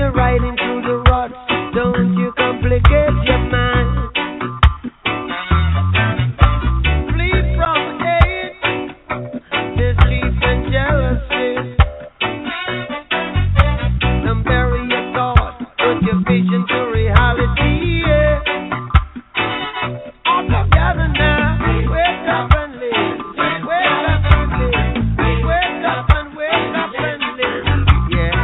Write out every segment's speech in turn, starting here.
you're riding through the ruts, don't you complicate your mind. Flee from hate, deceit and jealousy. Don't bury your thoughts, put your vision to reality. Yeah. All together now, wake up and live. Wake up and live. Wake up and wake up and live. Yeah.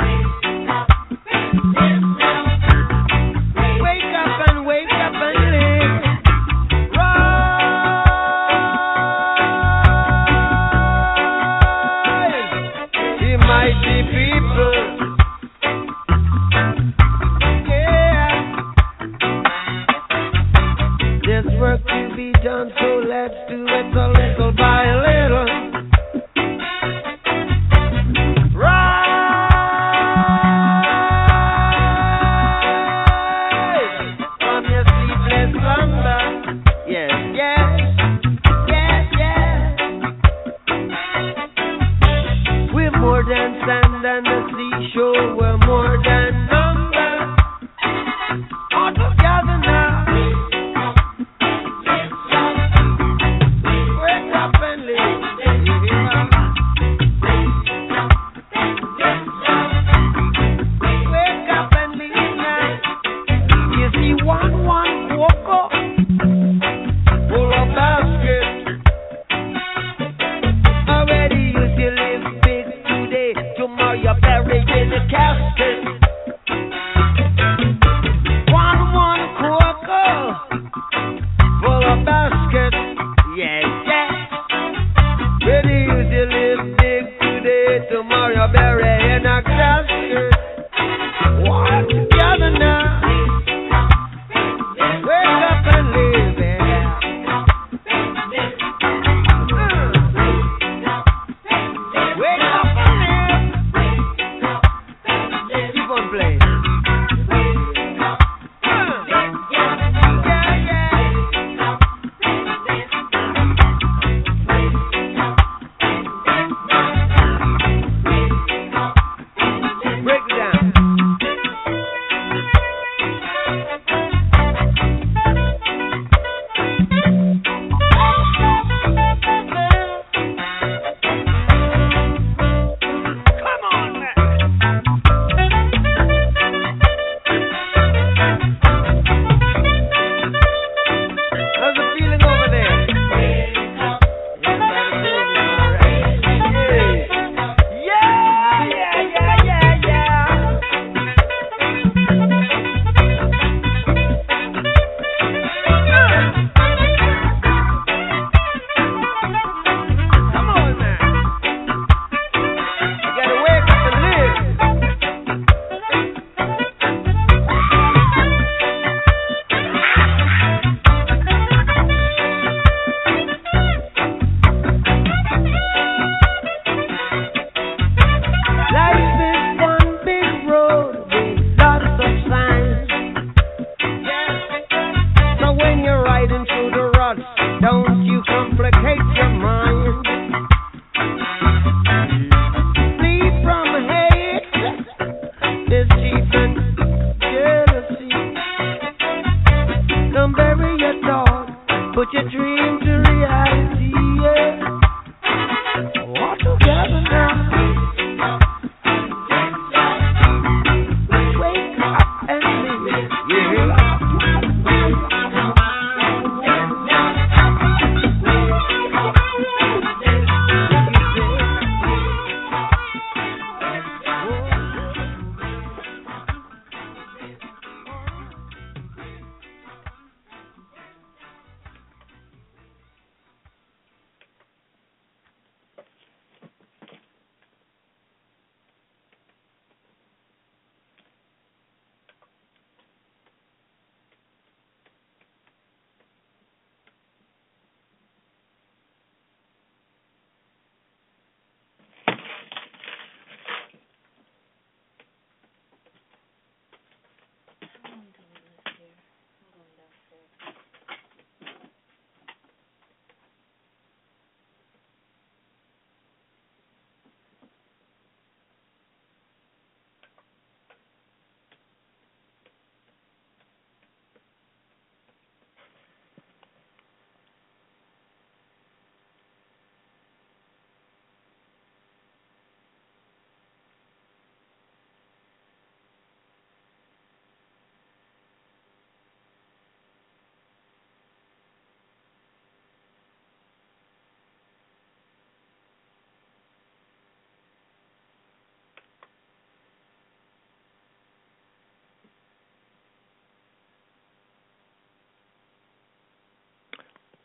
Wake up and wake up and live. Rise, ye mighty people. Yeah. There's work to be done, so let's do it a little by little. Rise from your sleepless slumber. Yes, yes, yes, yes. We're more than sand and the seashore. We're more than number. All together now. Wake up and live. Wake up and live now. You see one woke up full of basket. Already used to live big today. Tomorrow you're buried in a casket.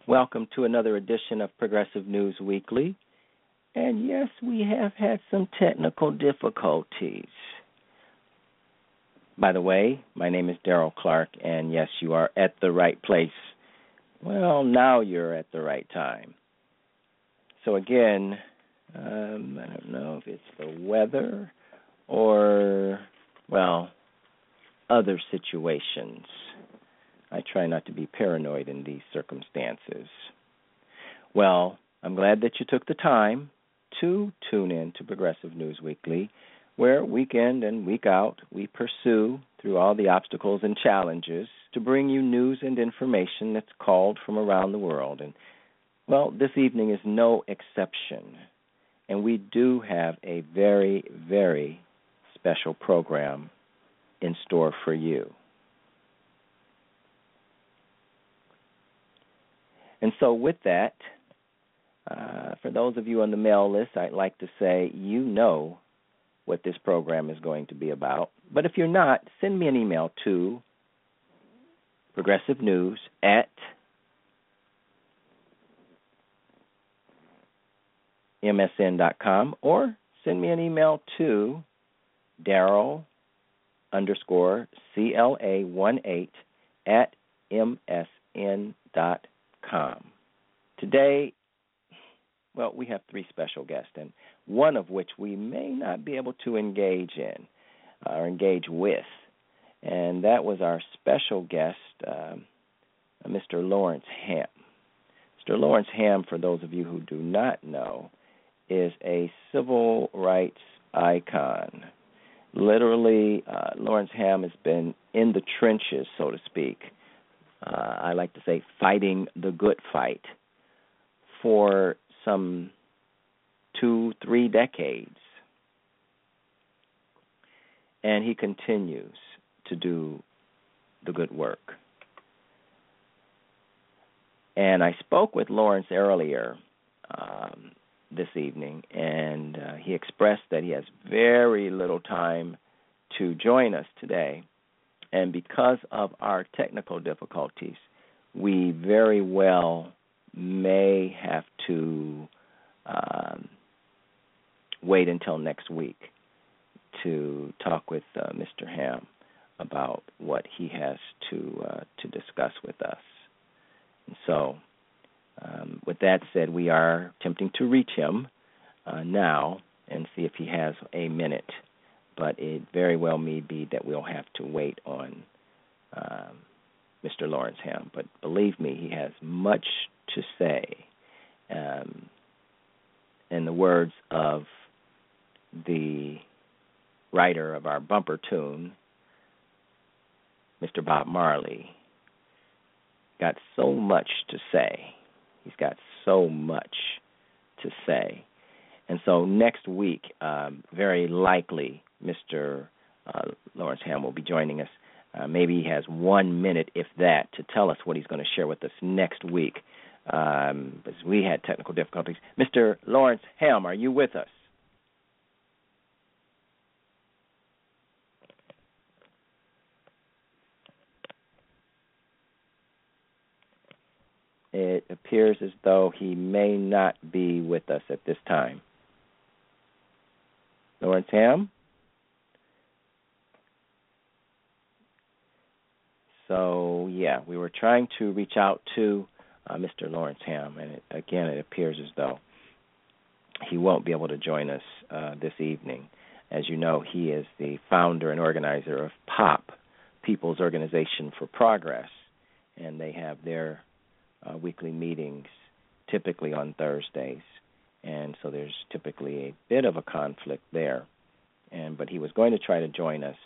Welcome to another edition of Progressive News Weekly. And yes, we have had some technical difficulties. By the way, my name is Daryl Clark, and yes, you are at the right place. Well, now you're at the right time. So again, I don't know if it's the weather or, well, other situations. I try not to be paranoid in these circumstances. Well, I'm glad that you took the time to tune in to Progressive News Weekly, where week in and week out we pursue through all the obstacles and challenges to bring you news and information that's called from around the world. And, well, this evening is no exception. And we do have a very, very special program in store for you. And so with that, for those of you on the mail list, I'd like to say you know what this program is going to be about. But if you're not, send me an email to progressivenews@msn.com or send me an email to Daryl_CLA18@msn.com. Today, well, we have three special guests, and one of which we may not be able to engage in or engage with, and that was our special guest, Mr. Lawrence Ham. Mr. Lawrence Ham, for those of you who do not know, is a civil rights icon. Literally, Lawrence Ham has been in the trenches, so to speak. I like to say fighting the good fight for some 2-3 decades. And he continues to do the good work. And I spoke with Lawrence earlier this evening, and he expressed that he has very little time to join us today. And because of our technical difficulties, we very well may have to wait until next week to talk with Mr. Ham about what he has to discuss with us. And so, with that said, we are attempting to reach him now and see if he has a minute. But it very well may be that we'll have to wait on Mr. Lawrence Ham. But believe me, he has much to say. In the words of the writer of our bumper tune, Mr. Bob Marley, got so much to say. He's got so much to say. And so next week, very likely, Mr. Lawrence Ham will be joining us. Maybe he has 1 minute, if that, to tell us what he's going to share with us next week. Because we had technical difficulties. Mr. Lawrence Ham, are you with us? It appears as though he may not be with us at this time. Lawrence Ham? So, yeah, we were trying to reach out to Mr. Lawrence Ham, and it appears as though he won't be able to join us this evening. As you know, he is the founder and organizer of POP, People's Organization for Progress, and they have their weekly meetings typically on Thursdays, and so there's typically a bit of a conflict there. But he was going to try to join us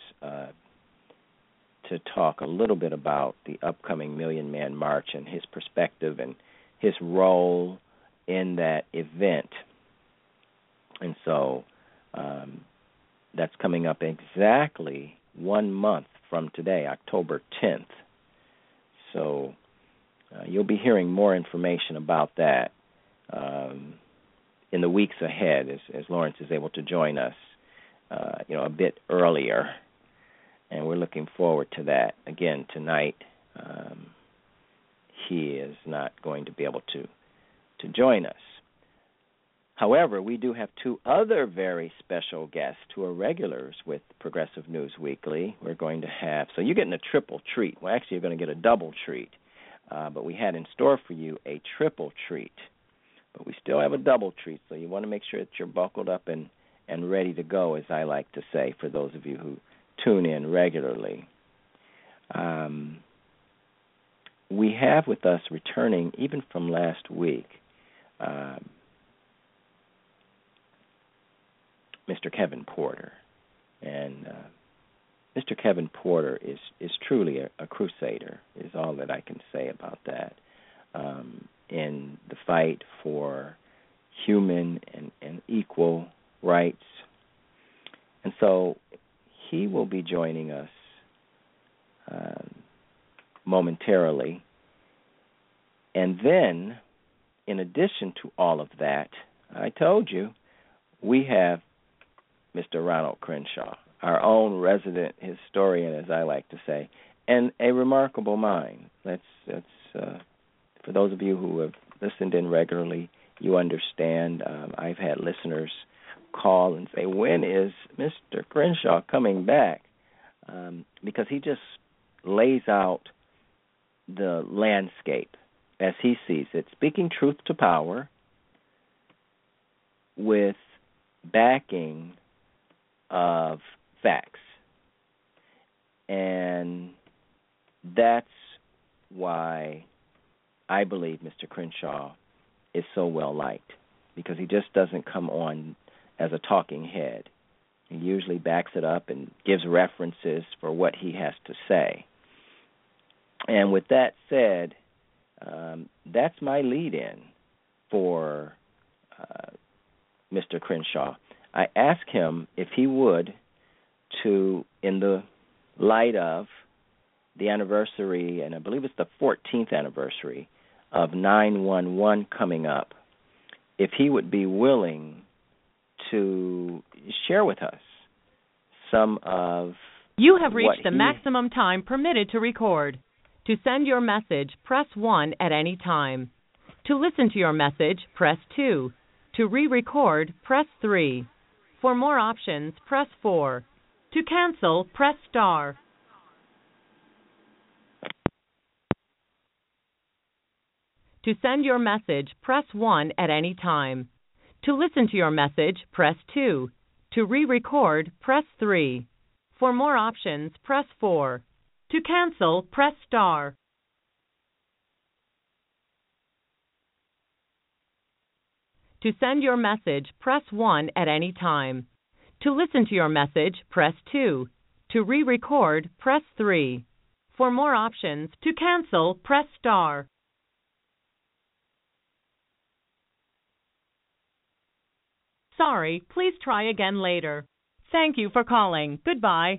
to talk a little bit about the upcoming Million Man March and his perspective and his role in that event. And so that's coming up exactly 1 month from today, October 10th. So you'll be hearing more information about that in the weeks ahead as Lawrence is able to join us, a bit earlier. And we're looking forward to that. Again, tonight he is not going to be able to join us. However, we do have two other very special guests who are regulars with Progressive News Weekly. We're going to have, so you're getting a triple treat. Well, actually, you're going to get a double treat. But we had in store for you a triple treat. But we still have a double treat, so you want to make sure that you're buckled up and ready to go, as I like to say, for those of you who tune in regularly. We have with us returning, even from last week, Mr. Kevin Porter. And Mr. Kevin Porter is truly a crusader, is all that I can say about that, in the fight for human and equal rights. And so he will be joining us momentarily. And then, in addition to all of that, I told you, we have Mr. Ronald Crenshaw, our own resident historian, as I like to say, and a remarkable mind. That's for those of you who have listened in regularly, you understand. I've had listeners call and say, when is Mr. Crenshaw coming back? Because he just lays out the landscape as he sees it, speaking truth to power with backing of facts. And that's why I believe Mr. Crenshaw is so well liked, because he just doesn't come on as a talking head. He usually backs it up and gives references for what he has to say. And with that said, that's my lead-in for Mr. Crenshaw. I asked him if he would, to, in the light of the anniversary, and I believe it's the 14th anniversary of 9/11 coming up, if he would be willing to share with us some of You have reached the maximum time permitted to record. To send your message, press 1 at any time. To listen to your message, press 2. To re-record, press 3. For more options, press 4. To cancel, press star. To send your message, press 1 at any time. To listen to your message, press 2. To re-record, press 3. For more options, press 4. To cancel, press star. To send your message, press 1 at any time. To listen to your message, press 2. To re-record, press 3. For more options, to cancel, press star. Sorry, please try again later. Thank you for calling. Goodbye.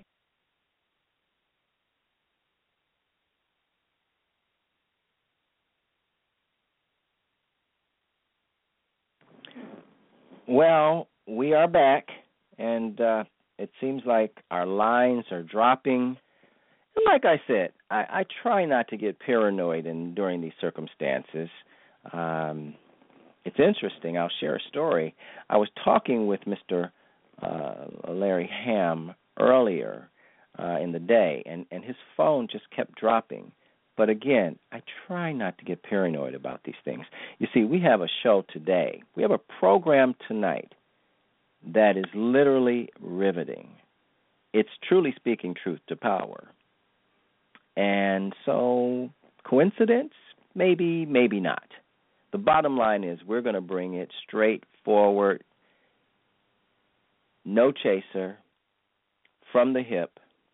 Well, we are back, and it seems like our lines are dropping. And like I said, I try not to get paranoid during these circumstances. It's interesting. I'll share a story. I was talking with Mr. Larry Ham earlier in the day, and his phone just kept dropping. But again, I try not to get paranoid about these things. You see, we have a show today. We have a program tonight that is literally riveting. It's truly speaking truth to power. And so, coincidence? Maybe, maybe not. The bottom line is we're going to bring it straight forward, no chaser, from the hip.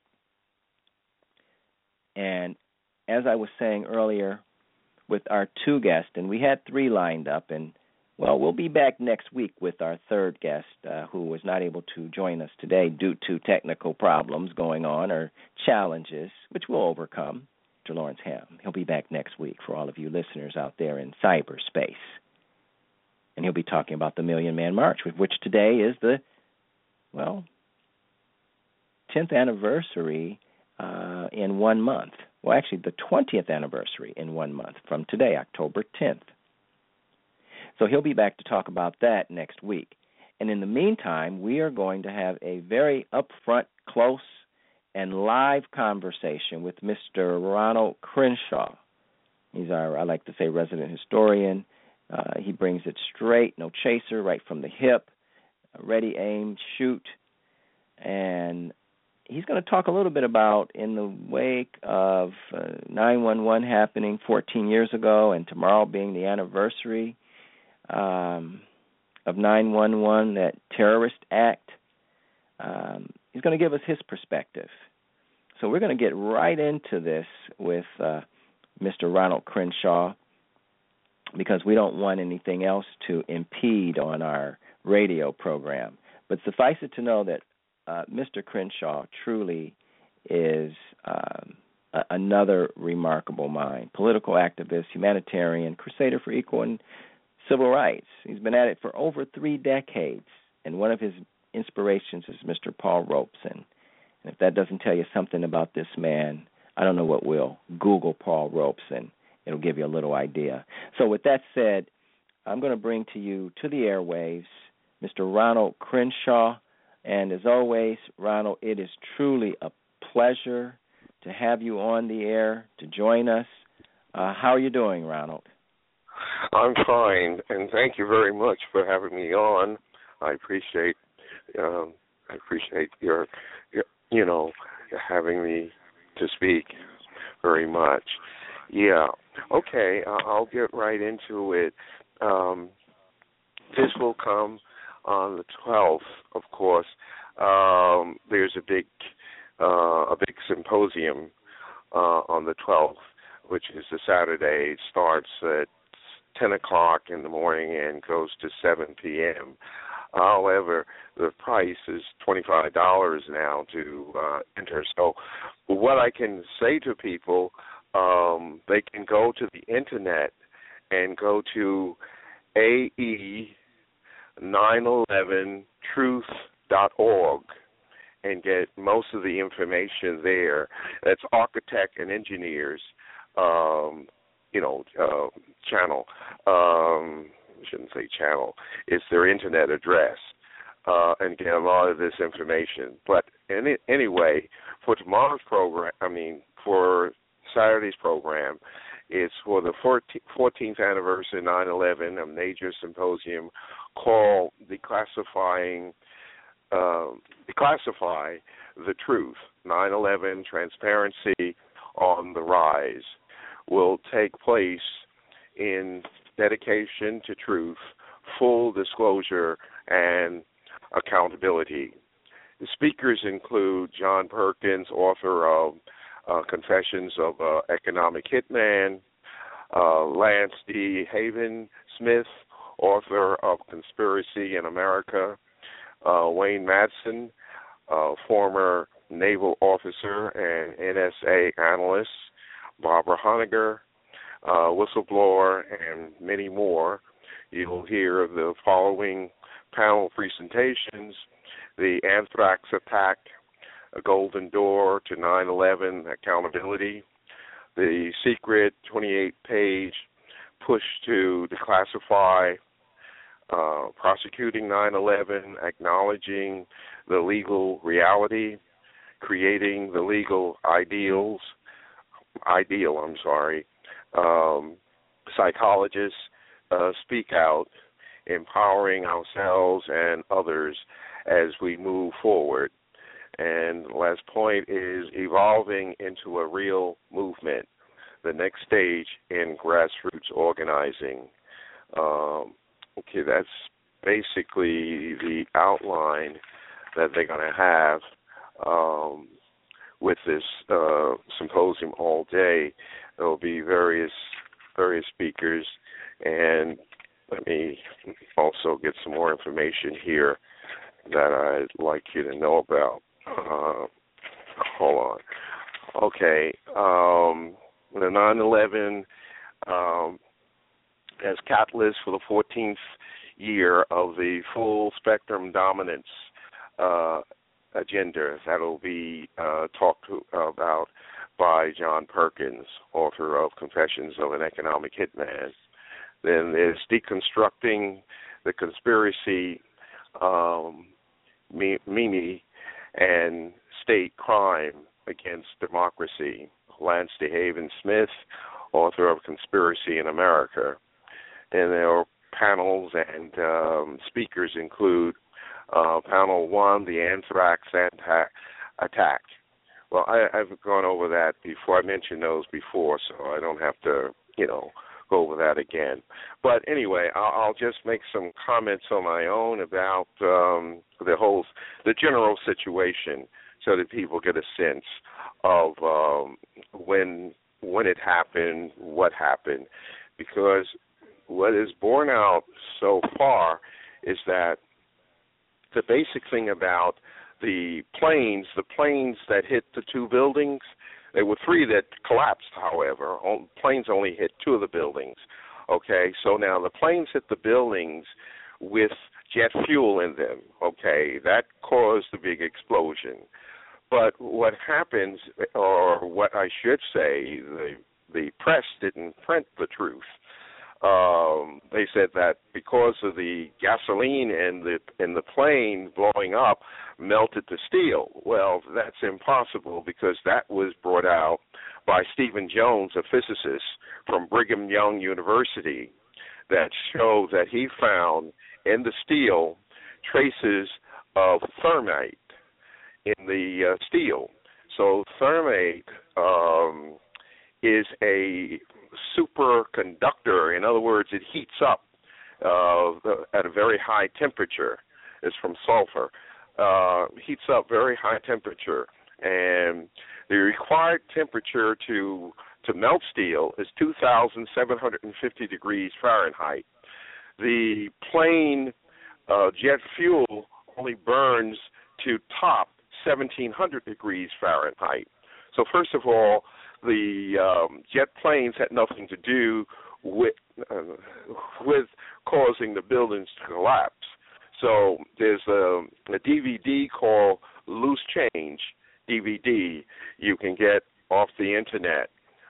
And as I was saying earlier with our two guests, and we had three lined up, and, well, we'll be back next week with our third guest who was not able to join us today due to technical problems going on or challenges, which we'll overcome. Mr. Lawrence Ham. He'll be back next week for all of you listeners out there in cyberspace. And he'll be talking about the Million Man March, which today is the, 10th anniversary in 1 month. well, actually the 20th anniversary in 1 month from today, October 10th. So he'll be back to talk about that next week. And in the meantime, we are going to have a very upfront, close, and live conversation with Mr. Ronald Crenshaw. He's our, I like to say, resident historian. He brings it straight, no chaser, right from the hip, ready, aim, shoot. And he's going to talk a little bit about, in the wake of 9/11 happening 14 years ago and tomorrow being the anniversary of 9/11, that terrorist act, he's going to give us his perspective. So we're going to get right into this with Mr. Ronald Crenshaw, because we don't want anything else to impede on our radio program. But suffice it to know that Mr. Crenshaw truly is another remarkable mind, political activist, humanitarian, crusader for equal and civil rights. He's been at it for over 3 decades, and one of his inspirations is Mr. Paul Robeson. And if that doesn't tell you something about this man, I don't know what will. Google Paul Robeson. It'll give you a little idea. So with that said, I'm going to bring to you, to the airwaves, Mr. Ronald Crenshaw. And as always, Ronald, it is truly a pleasure to have you on the air, to join us. How are you doing, Ronald? I'm fine, and thank you very much for having me on. I appreciate your having me to speak very much. Yeah. Okay, I'll get right into it. This will come on the 12th, of course. There's a big symposium on the 12th, which is a Saturday. It starts at 10 o'clock in the morning and goes to 7 p.m. However, the price is $25 now to enter. So what I can say to people, they can go to the Internet and go to AE911truth.org and get most of the information there. That's Architect and Engineers channel. I shouldn't say channel. It's their Internet address, and get a lot of this information. But anyway, for tomorrow's program, for Saturday's program, it's for the 14th anniversary of 9/11, a major symposium called Declassify the Truth, 9/11 Transparency on the Rise, will take place in dedication to truth, full disclosure, and accountability. The speakers include John Perkins, author of Confessions of Economic Hitman, Lance D. Haven Smith, author of Conspiracy in America, Wayne Madsen, former naval officer and NSA analyst, Barbara Honegger, whistleblower, and many more. You'll hear the following panel presentations: the anthrax attack, a golden door to 9/11 accountability, the secret 28-page push to declassify, prosecuting 9/11, acknowledging the legal reality, creating the legal ideal, psychologists speak out, empowering ourselves and others as we move forward. And the last point is evolving into a real movement, the next stage in grassroots organizing. Okay, that's basically the outline that they're going to have with this symposium all day. There will be various speakers, and let me also get some more information here that I'd like you to know about. Hold on. Okay, the 9/11 as catalyst for the 14th year of the full spectrum dominance agenda that will be talked about by John Perkins, author of Confessions of an Economic Hitman. Then there's Deconstructing the Conspiracy, Mimi, and State Crime Against Democracy, Lance DeHaven Smith, author of Conspiracy in America. And there are panels and speakers include Panel 1, The Anthrax Attack. Well, I've gone over that before. I mentioned those before, so I don't have to, go over that again. But anyway, I'll just make some comments on my own about the general situation, so that people get a sense of when it happened, what happened, because what is borne out so far is that the basic thing about the planes that hit the two buildings, there were three that collapsed, however. Planes only hit two of the buildings. Okay, so now the planes hit the buildings with jet fuel in them. Okay, that caused the big explosion. But what happens, or what I should say, the press didn't print the truth. They said that because of the gasoline in the plane blowing up melted the steel. Well, that's impossible, because that was brought out by Stephen Jones, a physicist from Brigham Young University, that showed that he found in the steel traces of thermite in the steel. So thermite is a superconductor. In other words, it heats up at a very high temperature. It's from sulfur. Heats up very high temperature, and the required temperature to melt steel is 2,750 degrees Fahrenheit. The plane jet fuel only burns to top 1,700 degrees Fahrenheit. So first of all, the jet planes had nothing to do with causing the buildings to collapse. So there's a DVD called Loose Change DVD you can get off the internet,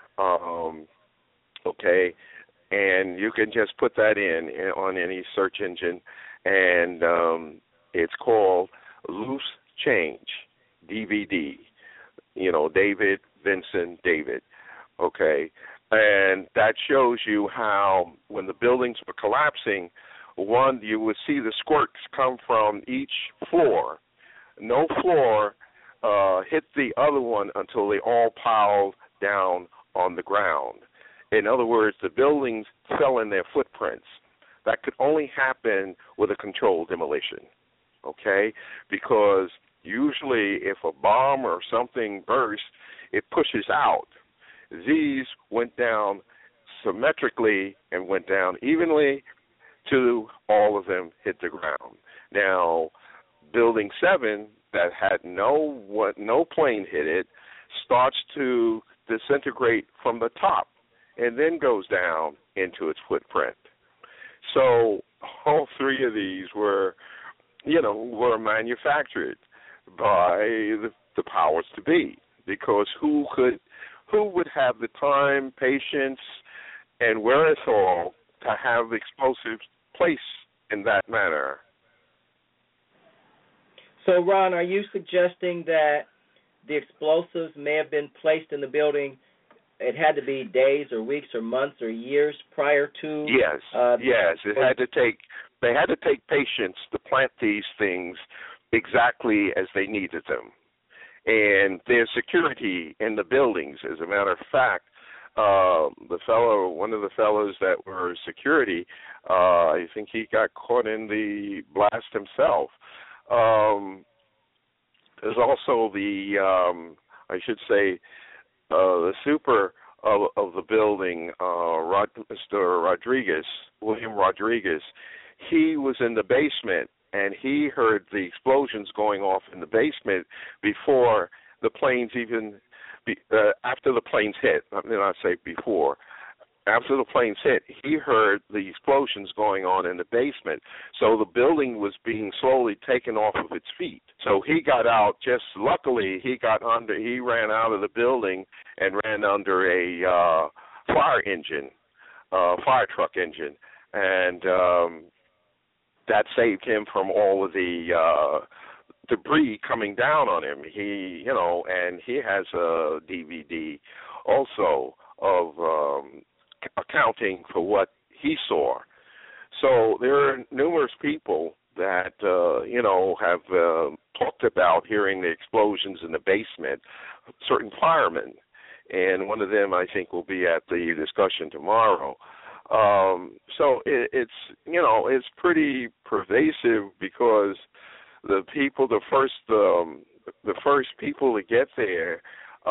okay, and you can just put that in on any search engine, and it's called Loose Change DVD. David Vincent David, okay, and that shows you how when the buildings were collapsing, one, you would see the squirts come from each floor. No floor hit the other one until they all piled down on the ground. In other words, the buildings fell in their footprints. That could only happen with a controlled demolition, okay, because usually if a bomb or something bursts, it pushes out. These went down symmetrically and went down evenly to all of them hit the ground. Now, Building 7 that had no plane hit it starts to disintegrate from the top and then goes down into its footprint. So all three of these were manufactured by the powers to be, because who would have the time, patience, and wherewithal to have the explosives placed in that manner? So, Ron, are you suggesting that the explosives may have been placed in the building? It had to be days or weeks or months or years prior to? Yes. They had to take patience to plant these things exactly as they needed them. And there's security in the buildings. As a matter of fact, one of the fellows that were security, I think he got caught in the blast himself. There's also the super of the building, Mr. Rodriguez, William Rodriguez. He was in the basement, and he heard the explosions going off in the basement before the planes even, after the planes hit. I mean, I say before. after the planes hit, he heard the explosions going on in the basement. So the building was being slowly taken off of its feet. So he got out. Just luckily, he ran out of the building and ran under a fire truck engine, and that saved him from all of the debris coming down on him. And he has a DVD also of accounting for what he saw. So there are numerous people that have talked about hearing the explosions in the basement, certain firemen, and one of them I think will be at the discussion tomorrow. So it's pretty pervasive, because the first people to get there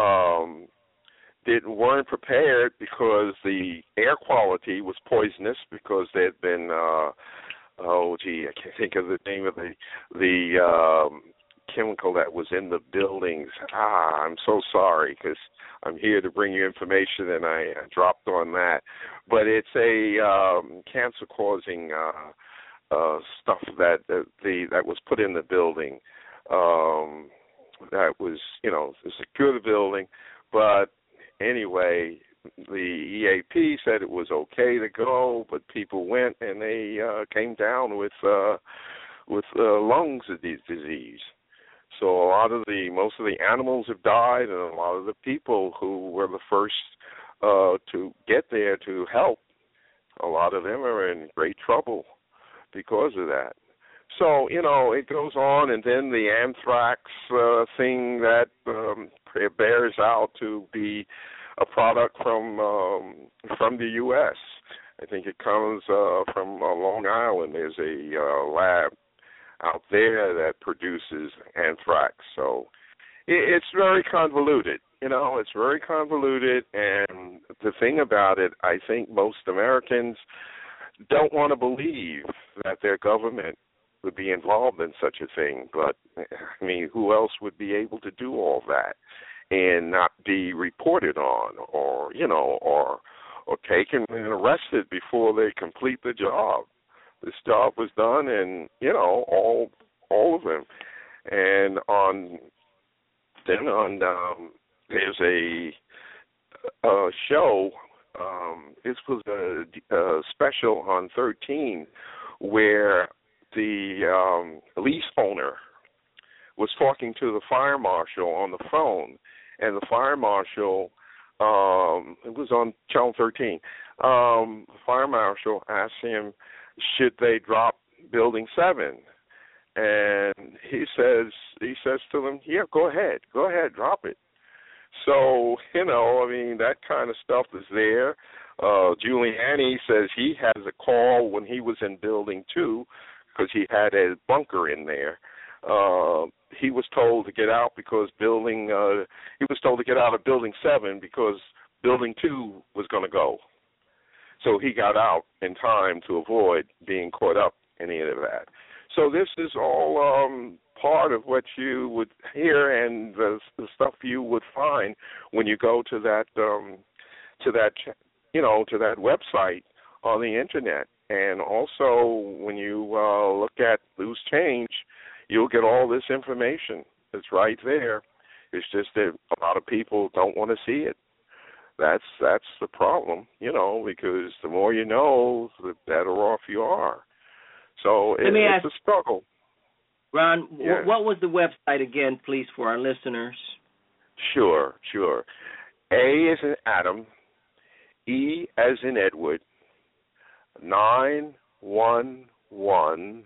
weren't prepared, because the air quality was poisonous, because there had been I can't think of the name of the chemical that was in the buildings. I'm so sorry, because I'm here to bring you information and I dropped on that. But it's a cancer-causing stuff that was put in the building. That was, to secure the building. But anyway, the EAP said it was okay to go, but people went and they came down with lungs disease. So most of the animals have died, and a lot of the people who were the first to get there to help, a lot of them are in great trouble because of that. So, it goes on, and then the anthrax thing that bears out to be a product from the U.S. I think it comes from Long Island. There's a lab out there that produces anthrax. So it's very convoluted. It's very convoluted, and the thing about it, I think most Americans don't want to believe that their government would be involved in such a thing. But, I mean, who else would be able to do all that and not be reported on or taken and arrested before they complete the job? This job was done, and, all of them. And there's a show, this was a special on 13, where the lease owner was talking to the fire marshal on the phone, and the fire marshal, it was on Channel 13, the fire marshal asked him, should they drop Building 7? And he says to them, yeah, go ahead, drop it. So, that kind of stuff is there. Giuliani says he has a call when he was in Building 2, because he had a bunker in there. He was told to get out he was told to get out of Building 7 because Building 2 was going to go. So he got out in time to avoid being caught up in any of that. So this is all part of what you would hear and the stuff you would find when you go to that website on the internet. And also when you look at Loose Change, you'll get all this information. It's right there. It's just that a lot of people don't want to see it. That's the problem, because the more you know, the better off you are. So it's a struggle. Ron, yeah. What was the website again, please, for our listeners? Sure. A as in Adam, E as in Edward, 911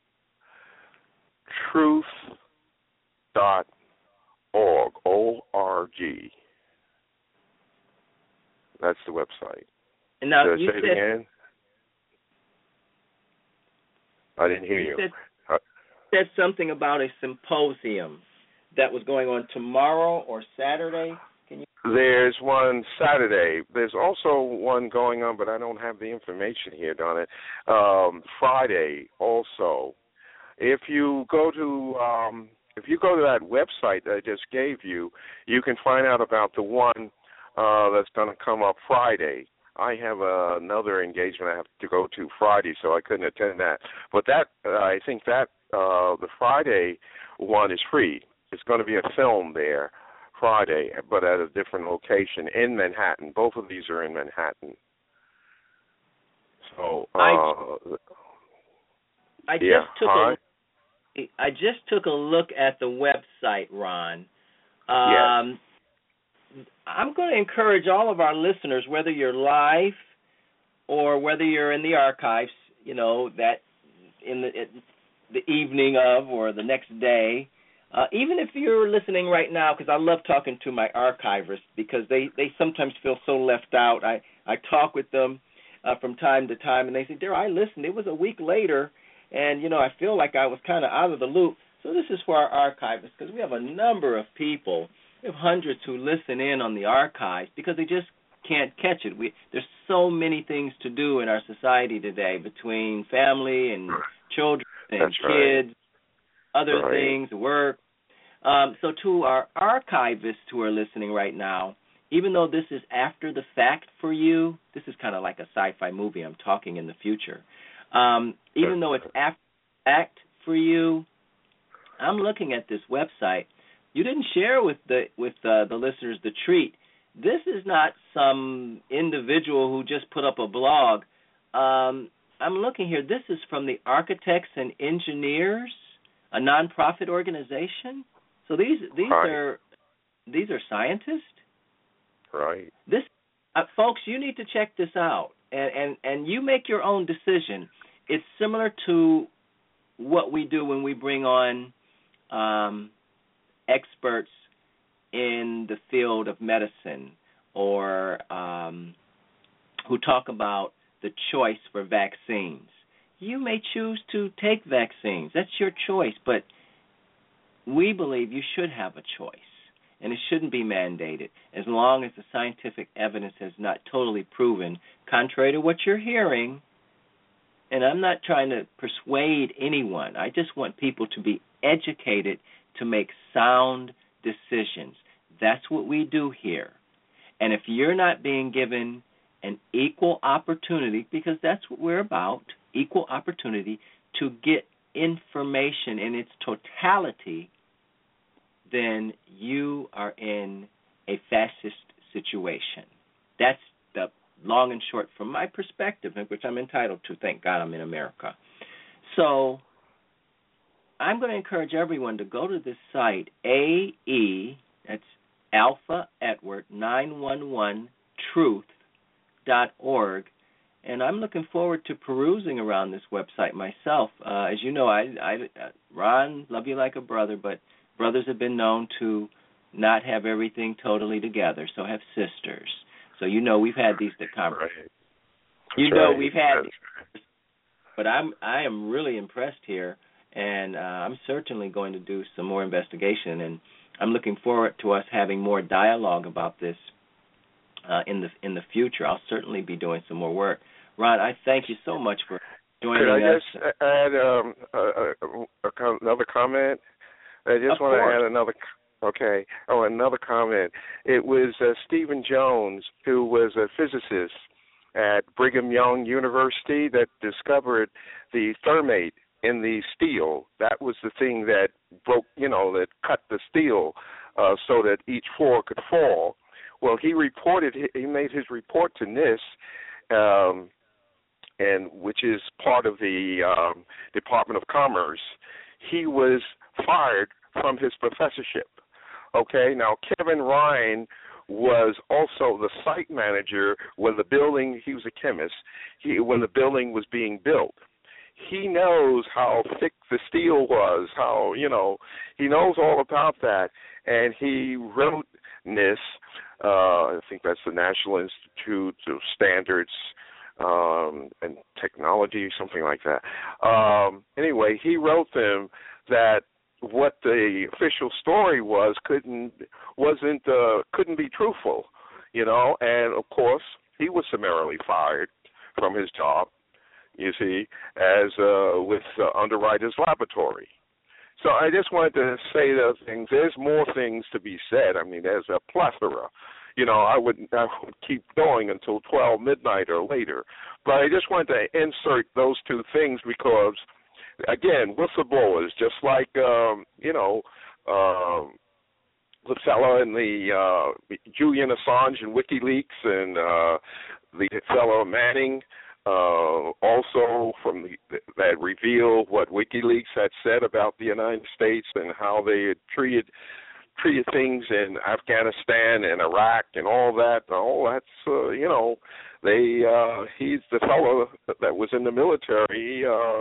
truth.org, O-R-G. That's the website. And now you say it again? I didn't hear you. Said something about a symposium that was going on tomorrow or Saturday. There's one Saturday. There's also one going on, but I don't have the information here, Donna. Friday also. If you go to that website that I just gave you, you can find out about the one that's going to come up Friday. I have another engagement I have to go to Friday, so I couldn't attend that. But that I think that the Friday one is free. It's going to be a film there Friday, but at a different location in Manhattan. Both of these are in Manhattan. So I just took a look at the website, Ron. Yes. I'm going to encourage all of our listeners, whether you're live or whether you're in the archives, that in the evening of or the next day, even if you're listening right now, because I love talking to my archivists because they sometimes feel so left out. I talk with them from time to time, and they say, "Dear, I listened. It was a week later, and, I feel like I was kind of out of the loop." So this is for our archivists because we have a number of people. We have hundreds who listen in on the archives because they just can't catch it. There's so many things to do in our society today between family and children and kids, other things, work. So to our archivists who are listening right now, even though this is after the fact for you, this is kind of like a sci-fi movie. I'm talking in the future. Even though it's after the fact for you, I'm looking at this website. You didn't share with the listeners the treat. This is not some individual who just put up a blog. I'm looking here. This is from the Architects and Engineers, a nonprofit organization. So these are scientists. Right. This, folks, you need to check this out, and you make your own decision. It's similar to what we do when we bring on experts in the field of medicine or who talk about the choice for vaccines. You may choose to take vaccines. That's your choice, but we believe you should have a choice, and it shouldn't be mandated as long as the scientific evidence has not totally proven, contrary to what you're hearing. And I'm not trying to persuade anyone. I just want people to be educated to make sound decisions. That's what we do here. And if you're not being given an equal opportunity, because that's what we're about, equal opportunity to get information in its totality, then you are in a fascist situation. That's the long and short from my perspective, which I'm entitled to. Thank God I'm in America. So I'm going to encourage everyone to go to this site, AE, that's Alpha Edward 911 Truth.org, and I'm looking forward to perusing around this website myself. As you know, Ron, love you like a brother, but brothers have been known to not have everything totally together, so have sisters. So we've had these conversations. We've had these. But I am really impressed here, and I'm certainly going to do some more investigation, and I'm looking forward to us having more dialogue about this in the future. I'll certainly be doing some more work. Ron, I thank you so much for joining us. Could I just add another comment? I just want to add another. Okay. Another comment. It was Stephen Jones, who was a physicist at Brigham Young University, that discovered the thermate in the steel. That was the thing that broke, that cut the steel so that each floor could fall. Well, he made his report to NIST, and which is part of the Department of Commerce. He was fired from his professorship. Okay, now Kevin Ryan was also the site manager when the building, he was a chemist, when the building was being built. He knows how thick the steel was, he knows all about that. And he wrote NIST, I think that's the National Institute of Standards and Technology, something like that. Anyway, he wrote them that what the official story couldn't be truthful, and of course he was summarily fired from his job, you see, as with Underwriters Laboratory. So I just wanted to say those things. There's more things to be said. I mean, there's a plethora, I would keep going until 12 midnight or later. But I just wanted to insert those two things because, again, whistleblowers, just like, the fellow in the Julian Assange and WikiLeaks and the fellow Manning, also from that revealed what WikiLeaks had said about the United States and how they had treated things in Afghanistan and Iraq and all that. Oh, that's he's the fellow that was in the military.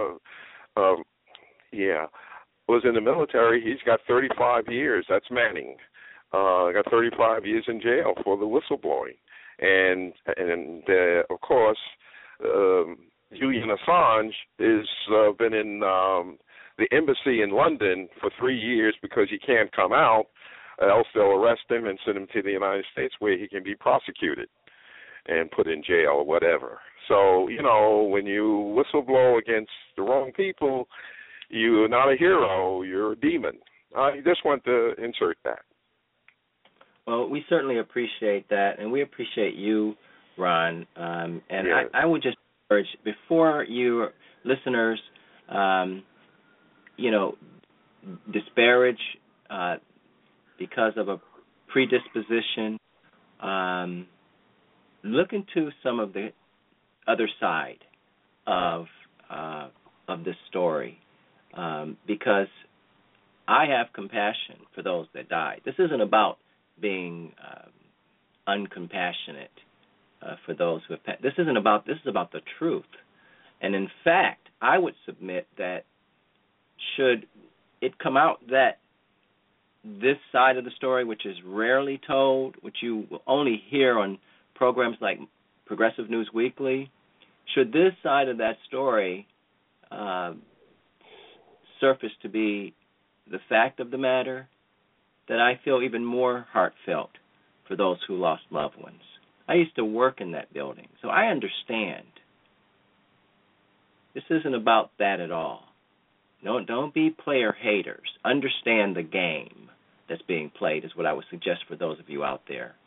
Was in the military. He's got 35 years. That's Manning. Got 35 years in jail for the whistleblowing, and of course, Julian Assange has been in the embassy in London for 3 years because he can't come out, else they'll arrest him and send him to the United States where he can be prosecuted and put in jail or whatever. So, when you whistleblow against the wrong people, you're not a hero, you're a demon. I just want to insert that. Well, we certainly appreciate that, and we appreciate you, Ron. Yes. I would just urge, before you listeners, disparage because of a predisposition, look into some of the other side of this story, because I have compassion for those that died. This isn't about being uncompassionate for those who have. This is about the truth, and in fact, I would submit that should it come out that this side of the story, which is rarely told, which you will only hear on programs like Progressive News Weekly, should this side of that story surface to be the fact of the matter, that I feel even more heartfelt for those who lost loved ones. I used to work in that building, so I understand. This isn't about that at all. No, don't be player haters. Understand the game that's being played is what I would suggest for those of you out there.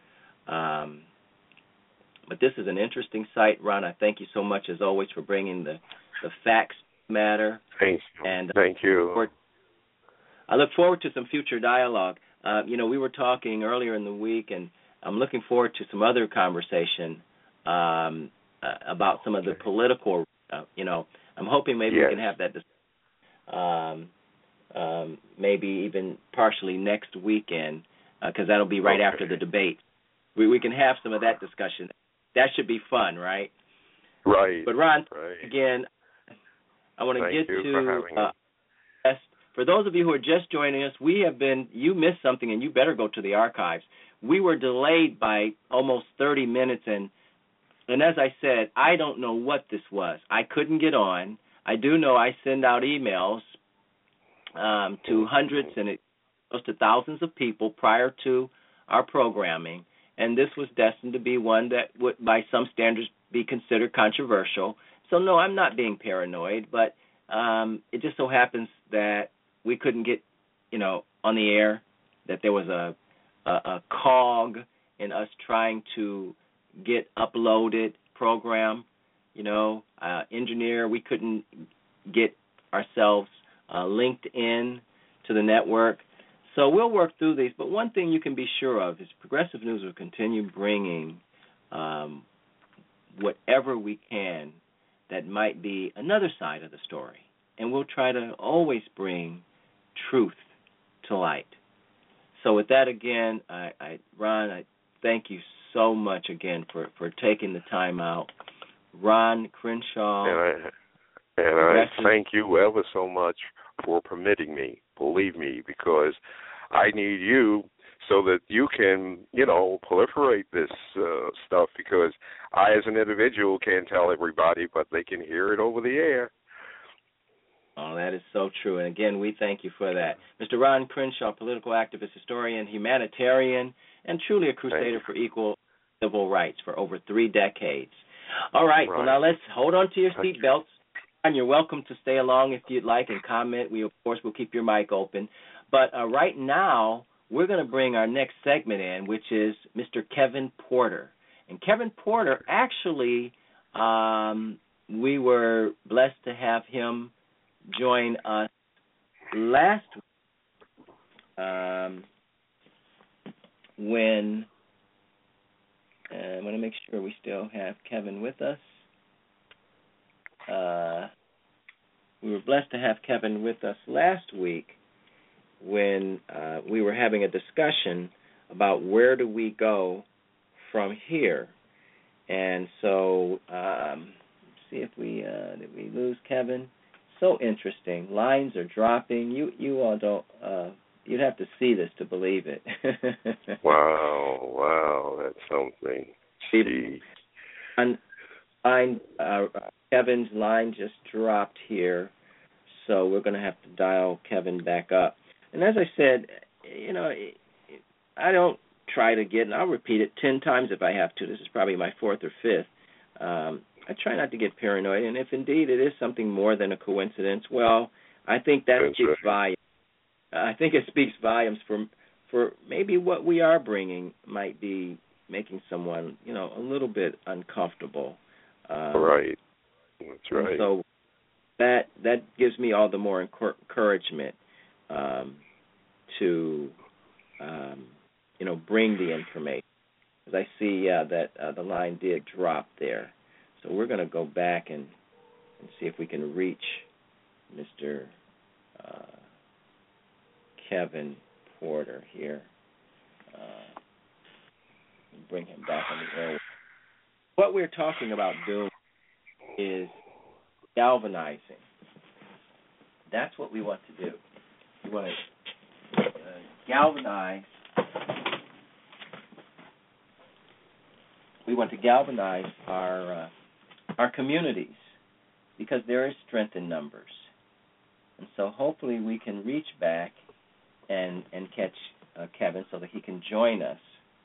But this is an interesting site, Ron. I thank you so much, as always, for bringing the facts matter. Thank you. And thank you. I look forward to some future dialogue. We were talking earlier in the week, and I'm looking forward to some other conversation about some of the political. I'm hoping maybe we can have that maybe even partially next weekend, because that'll be right after the debate. We can have some of that discussion. That should be fun, right? Right. But Ron, again, I want to get to. For those of you who are just joining us, you missed something, and you better go to the archives. We were delayed by almost 30 minutes, and as I said, I don't know what this was. I couldn't get on. I do know I send out emails to hundreds and close to thousands of people prior to our programming, and this was destined to be one that would, by some standards, be considered controversial. So, no, I'm not being paranoid, but it just so happens that we couldn't get, on the air, that there was a cog in us trying to get uploaded program, engineer. We couldn't get ourselves linked in to the network. So we'll work through these. But one thing you can be sure of is Progressive News will continue bringing whatever we can that might be another side of the story. And we'll try to always bring truth to light. So with that, again, Ron, I thank you so much again for taking the time out. Ron Crenshaw. And I thank you ever so much for permitting me, believe me, because I need you so that you can, proliferate this stuff, because I, as an individual, can't tell everybody, but they can hear it over the air. Oh, that is so true. And again, we thank you for that. Mr. Ron Crenshaw, political activist, historian, humanitarian, and truly a crusader for equal civil rights for over 3 decades. All right, so now let's hold on to your seatbelts. And you're welcome to stay along if you'd like and comment. We, of course, will keep your mic open. But right now, we're going to bring our next segment in, which is Mr. Kevin Porter. And Kevin Porter, actually, we were blessed to have him join us last week when I want to make sure we still have Kevin with us. We were blessed to have Kevin with us last week when we were having a discussion about where do we go from here. And so, see if did we lose Kevin? So interesting. Lines are dropping. You all don't. You'd have to see this to believe it. Wow, that's something. Gee. Kevin's line just dropped here, so we're going to have to dial Kevin back up. And as I said, I don't try to get, and I'll repeat it 10 times if I have to. This is probably my 4th or 5th. I try not to get paranoid, and if indeed it is something more than a coincidence, well, I think that speaks volumes. I think it speaks volumes for maybe what we are bringing might be making someone, a little bit uncomfortable. Right. That's right. So that gives me all the more encouragement to bring the information. Because I see that the line did drop there. So we're going to go back and see if we can reach Mr. Kevin Porter here. Bring him back on the air. What we're talking about doing is galvanizing. That's what we want to do. We want to galvanize. We want to galvanize our communities because there is strength in numbers. And so hopefully we can reach back and catch Kevin so that he can join us.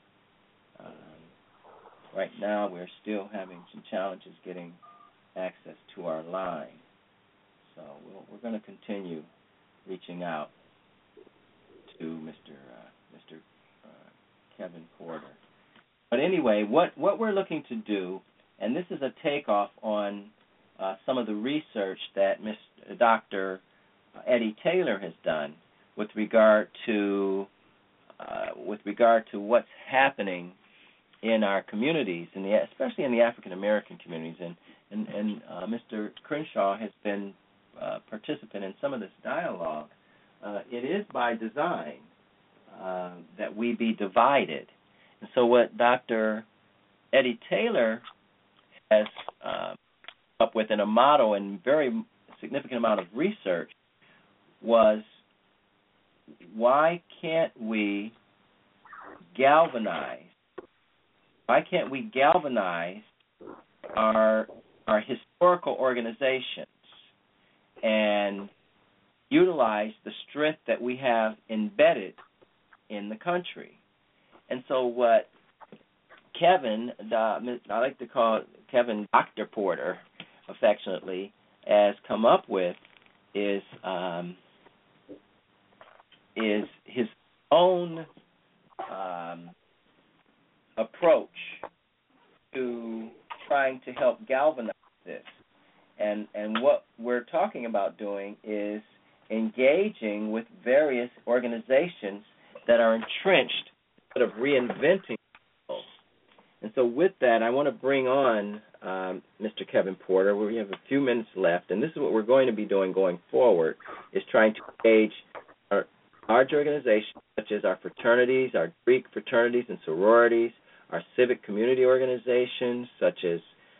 Right now we're still having some challenges getting access to our line. So we're going to continue reaching out to Mr. Kevin Porter. But anyway, what we're looking to do, and this is a takeoff on some of the research that Dr. Eddie Taylor has done with regard to what's happening in our communities, especially in the African American communities, and Mr. Crenshaw has been a participant in some of this dialogue. It is by design that we be divided. And so what Dr. Eddie Taylor has up with in a model and very significant amount of research was, why can't we galvanize our historical organizations and utilize the strength that we have embedded in the country? And so what Kevin, I like to call Kevin Dr. Porter affectionately, has come up with is his own approach to trying to help galvanize this. And what we're talking about doing is engaging with various organizations that are entrenched, sort of reinventing people. And so with that, I want to bring on Mr. Kevin Porter. We have a few minutes left, and this is what we're going to be doing going forward, is trying to engage our large organizations such as our fraternities, our Greek fraternities and sororities, our civic community organizations such as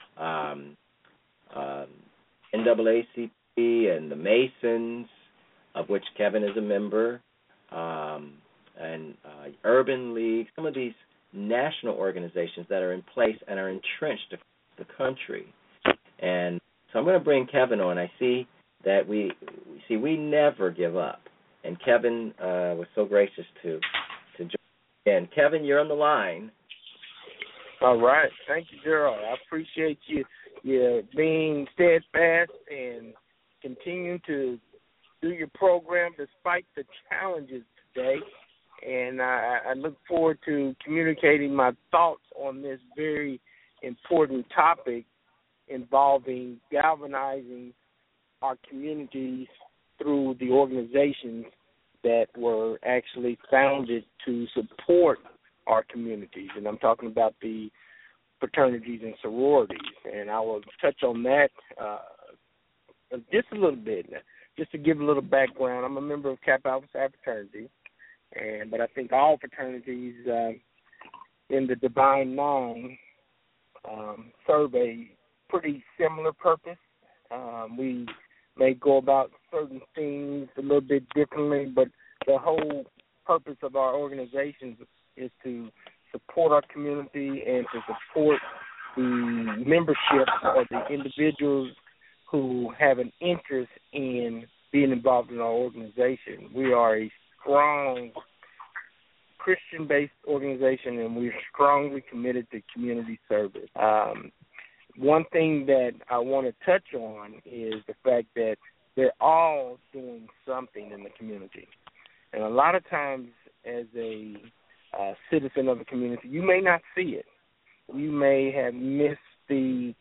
NAACP and the Masons, of which Kevin is a member, and Urban League, some of these national organizations that are in place and are entrenched across the country. And so I'm going to bring Kevin on. I see that we never give up. And Kevin was so gracious to join in. Kevin, you're on the line. All right. Thank you, Gerald. I appreciate you being steadfast and continuing to do your program despite the challenges today. and I look forward to communicating my thoughts on this very important topic involving galvanizing our communities through the organizations that were actually founded to support our communities. And I'm talking about the fraternities and sororities. And I will touch on that just a little bit, just to give a little background. I'm a member of Kappa Alpha Psi fraternity, but I think all fraternities in the Divine Nine serve a pretty similar purpose. We may go about certain things a little bit differently, but the whole purpose of our organizations is to support our community and to support the membership or the individuals who have an interest in being involved in our organization. We are a strong Christian-based organization, and we're strongly committed to community service. One thing that I want to touch on is the fact that they're all doing something in the community. And a lot of times as a citizen of the community, you may not see it. You may have missed the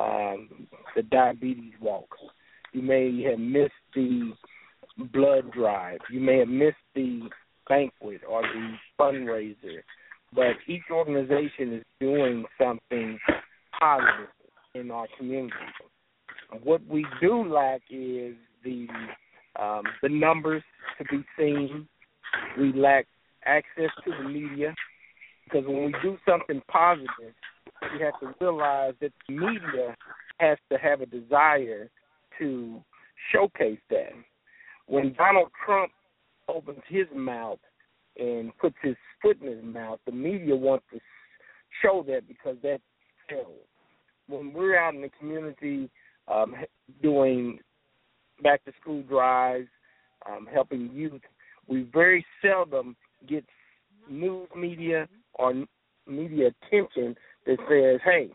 diabetes walk. You may have missed the blood drive. You may have missed the banquet or the fundraiser. But each organization is doing something positive in our community. What we do lack is the numbers to be seen. We lack access to the media, because when we do something positive, we have to realize that the media has to have a desire to showcase that. When Donald Trump opens his mouth and puts his foot in his mouth, the media wants to show that because that sells. When we're out in the community doing back-to-school drives, helping youth, we very seldom get news media or media attention that says, hey,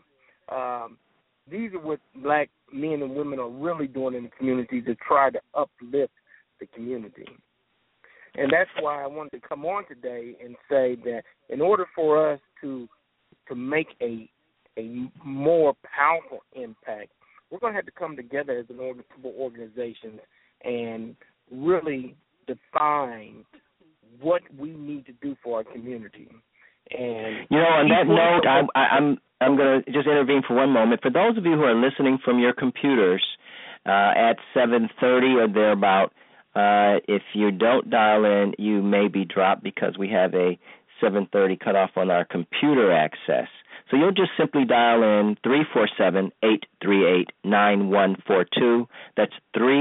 these are what black men and women are really doing in the community to try to uplift the community. And that's why I wanted to come on today and say that in order for us to make a more powerful impact, we're going to have to come together as an organization and really define what we need to do for our community. And on that note, I'm going to just intervene for one moment. For those of you who are listening from your computers at 7:30 or thereabout, if you don't dial in, you may be dropped because we have a 7:30 cutoff on our computer access. So you'll just simply dial in 347-838-9142. That's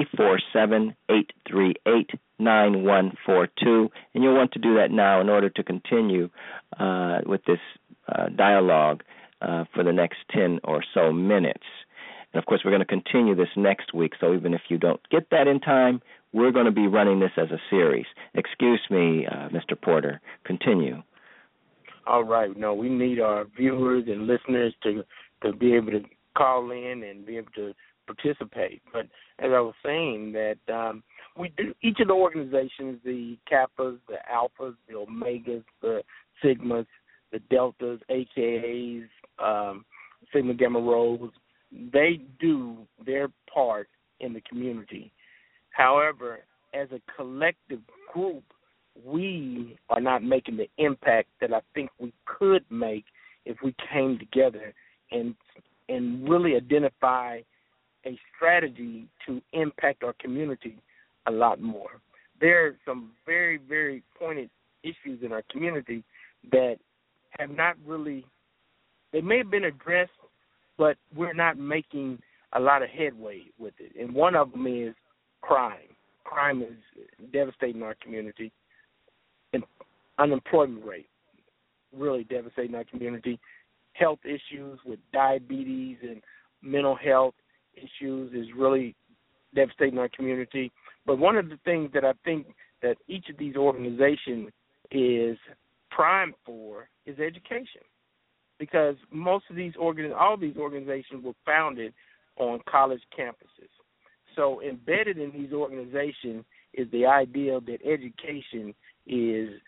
347-838-9142. And you'll want to do that now in order to continue with this dialogue for the next 10 or so minutes. And, of course, we're going to continue this next week, so even if you don't get that in time, we're going to be running this as a series. Excuse me, Mr. Porter. Continue. All right. No, we need our viewers and listeners to be able to call in and be able to participate. But as I was saying, that we do each of the organizations, the Kappas, the Alphas, the Omegas, the Sigmas, the Deltas, AKAs, Sigma Gamma Rhos, they do their part in the community. However, as a collective group, we are not making the impact that I think we could make if we came together and really identify a strategy to impact our community a lot more. There are some very, very pointed issues in our community that have not really, they may have been addressed, but we're not making a lot of headway with it. And one of them is crime. Crime is devastating our community. And unemployment rate, really devastating our community. Health issues with diabetes and mental health issues is really devastating our community. But one of the things that I think that each of these organizations is primed for is education, because most of these all these organizations were founded on college campuses. So embedded in these organizations is the idea that education is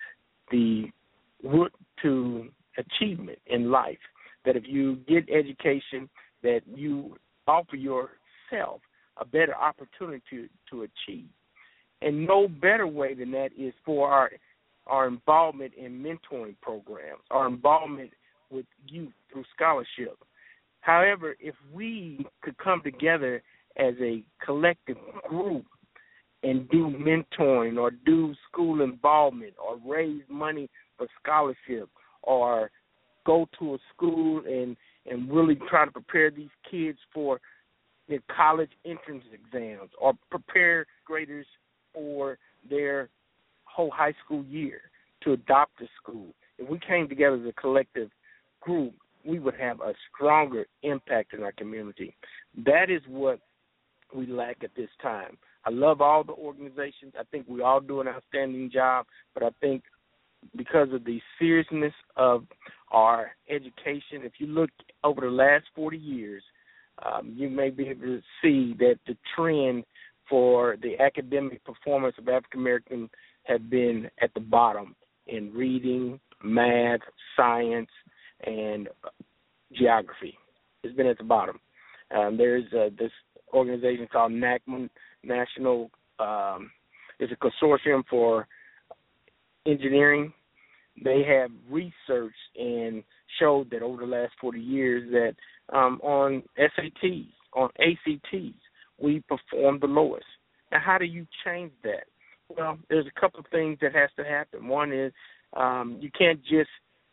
the route to achievement in life. That if you get education, that you offer yourself a better opportunity to achieve. And no better way than that is for our involvement in mentoring programs, our involvement with youth through scholarship. However, if we could come together as a collective group and do mentoring or do school involvement or raise money for scholarship or go to a school and really try to prepare these kids for their college entrance exams or prepare graders for their whole high school year to adopt a school. If we came together as a collective group, we would have a stronger impact in our community. That is what we lack at this time. I love all the organizations. I think we all do an outstanding job, but I think because of the seriousness of our education, if you look over the last 40 years, you may be able to see that the trend for the academic performance of African Americans have been at the bottom in reading, math, science, and geography. It's been at the bottom. There's this organization called NACMA, National, it's a consortium for engineering. They have researched and showed that over the last 40 years that on SATs, on ACTs, we perform the lowest. Now, how do you change that? Well, there's a couple of things that has to happen. One is you can't just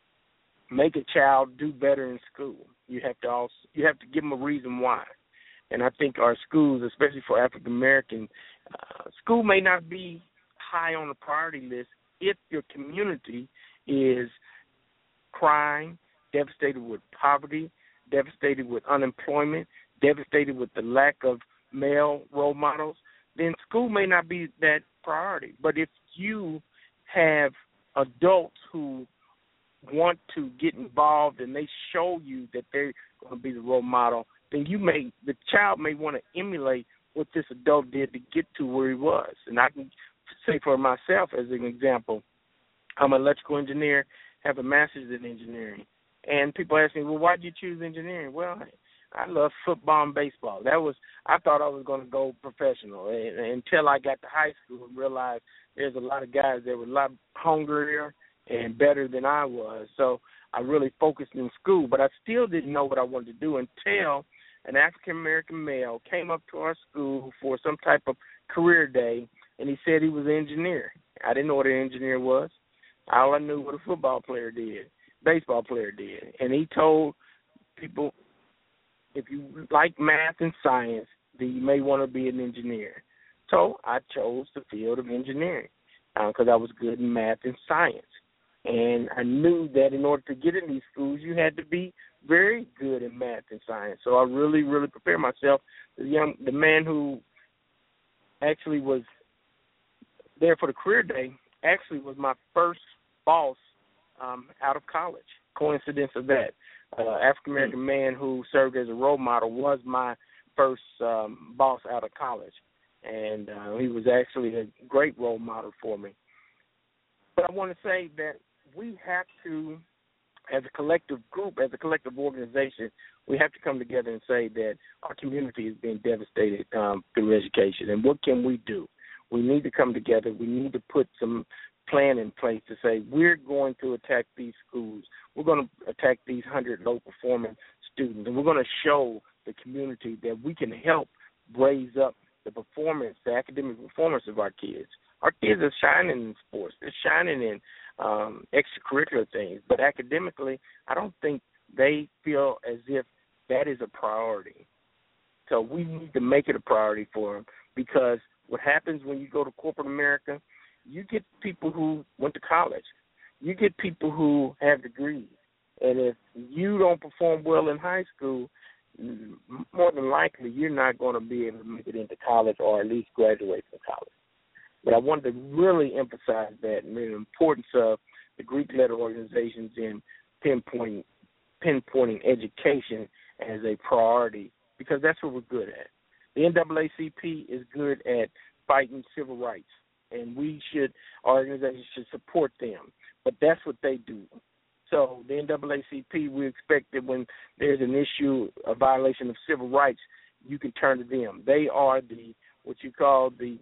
make a child do better in school. You have to give them a reason why. And I think our schools, especially for African American, school may not be high on the priority list if your community is crime, devastated with poverty, devastated with unemployment, devastated with the lack of male role models, then school may not be that priority. But if you have adults who want to get involved and they show you that they're going to be the role model, then the child may want to emulate what this adult did to get to where he was. And I can say for myself as an example, I'm an electrical engineer, have a master's in engineering. And people ask me, well, why did you choose engineering? Well, I love football and baseball. I thought I was going to go professional until I got to high school and realized there's a lot of guys that were a lot hungrier and better than I was. So I really focused in school, but I still didn't know what I wanted to do until an African-American male came up to our school for some type of career day, and he said he was an engineer. I didn't know what an engineer was. All I knew what a football player did, baseball player did. And he told people, if you like math and science, then you may want to be an engineer. So I chose the field of engineering because I was good in math and science. And I knew that in order to get in these schools, you had to be very good in math and science. So I really, really prepared myself. The man who actually was there for the career day actually was my first boss out of college. Coincidence of that. African-American man who served as a role model was my first boss out of college. And he was actually a great role model for me. But I want to say that we have to, as a collective group, as a collective organization, we have to come together and say that our community is being devastated through education. And what can we do? We need to come together. We need to put some plan in place to say we're going to attack these schools. We're going to attack these 100 low-performing students, and we're going to show the community that we can help raise up the performance, the academic performance of our kids. Our kids are shining in sports. They're shining in extracurricular things. But academically, I don't think they feel as if that is a priority. So we need to make it a priority for them, because what happens when you go to corporate America, you get people who went to college. You get people who have degrees. And if you don't perform well in high school, more than likely you're not going to be able to make it into college or at least graduate from college. But I wanted to really emphasize that and the importance of the Greek-led organizations in pinpointing education as a priority, because that's what we're good at. The NAACP is good at fighting civil rights, and our organization should support them. but that's what they do. So the NAACP, we expect that when there's an issue, a violation of civil rights, you can turn to them. They are what you call they're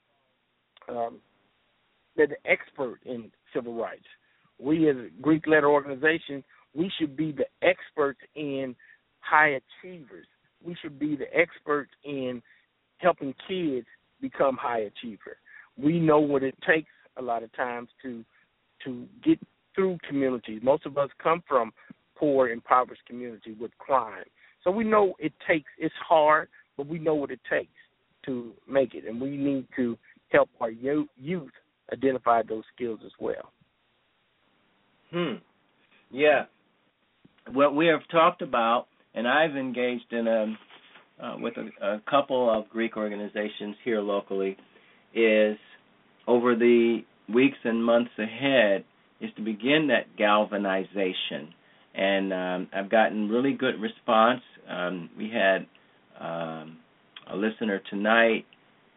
the expert in civil rights. We as a Greek letter organization, we should be the experts in high achievers. We should be the experts in helping kids become high achievers. We know what it takes a lot of times to get through communities. Most of us come from poor, impoverished communities with crime. So we know it's hard, but we know what it takes to make it, and we need to help our youth identify those skills as well. Yeah. What we have talked about, and I've engaged in with a couple of Greek organizations here locally, is over the weeks and months ahead is to begin that galvanization. And I've gotten really good response. We had a listener tonight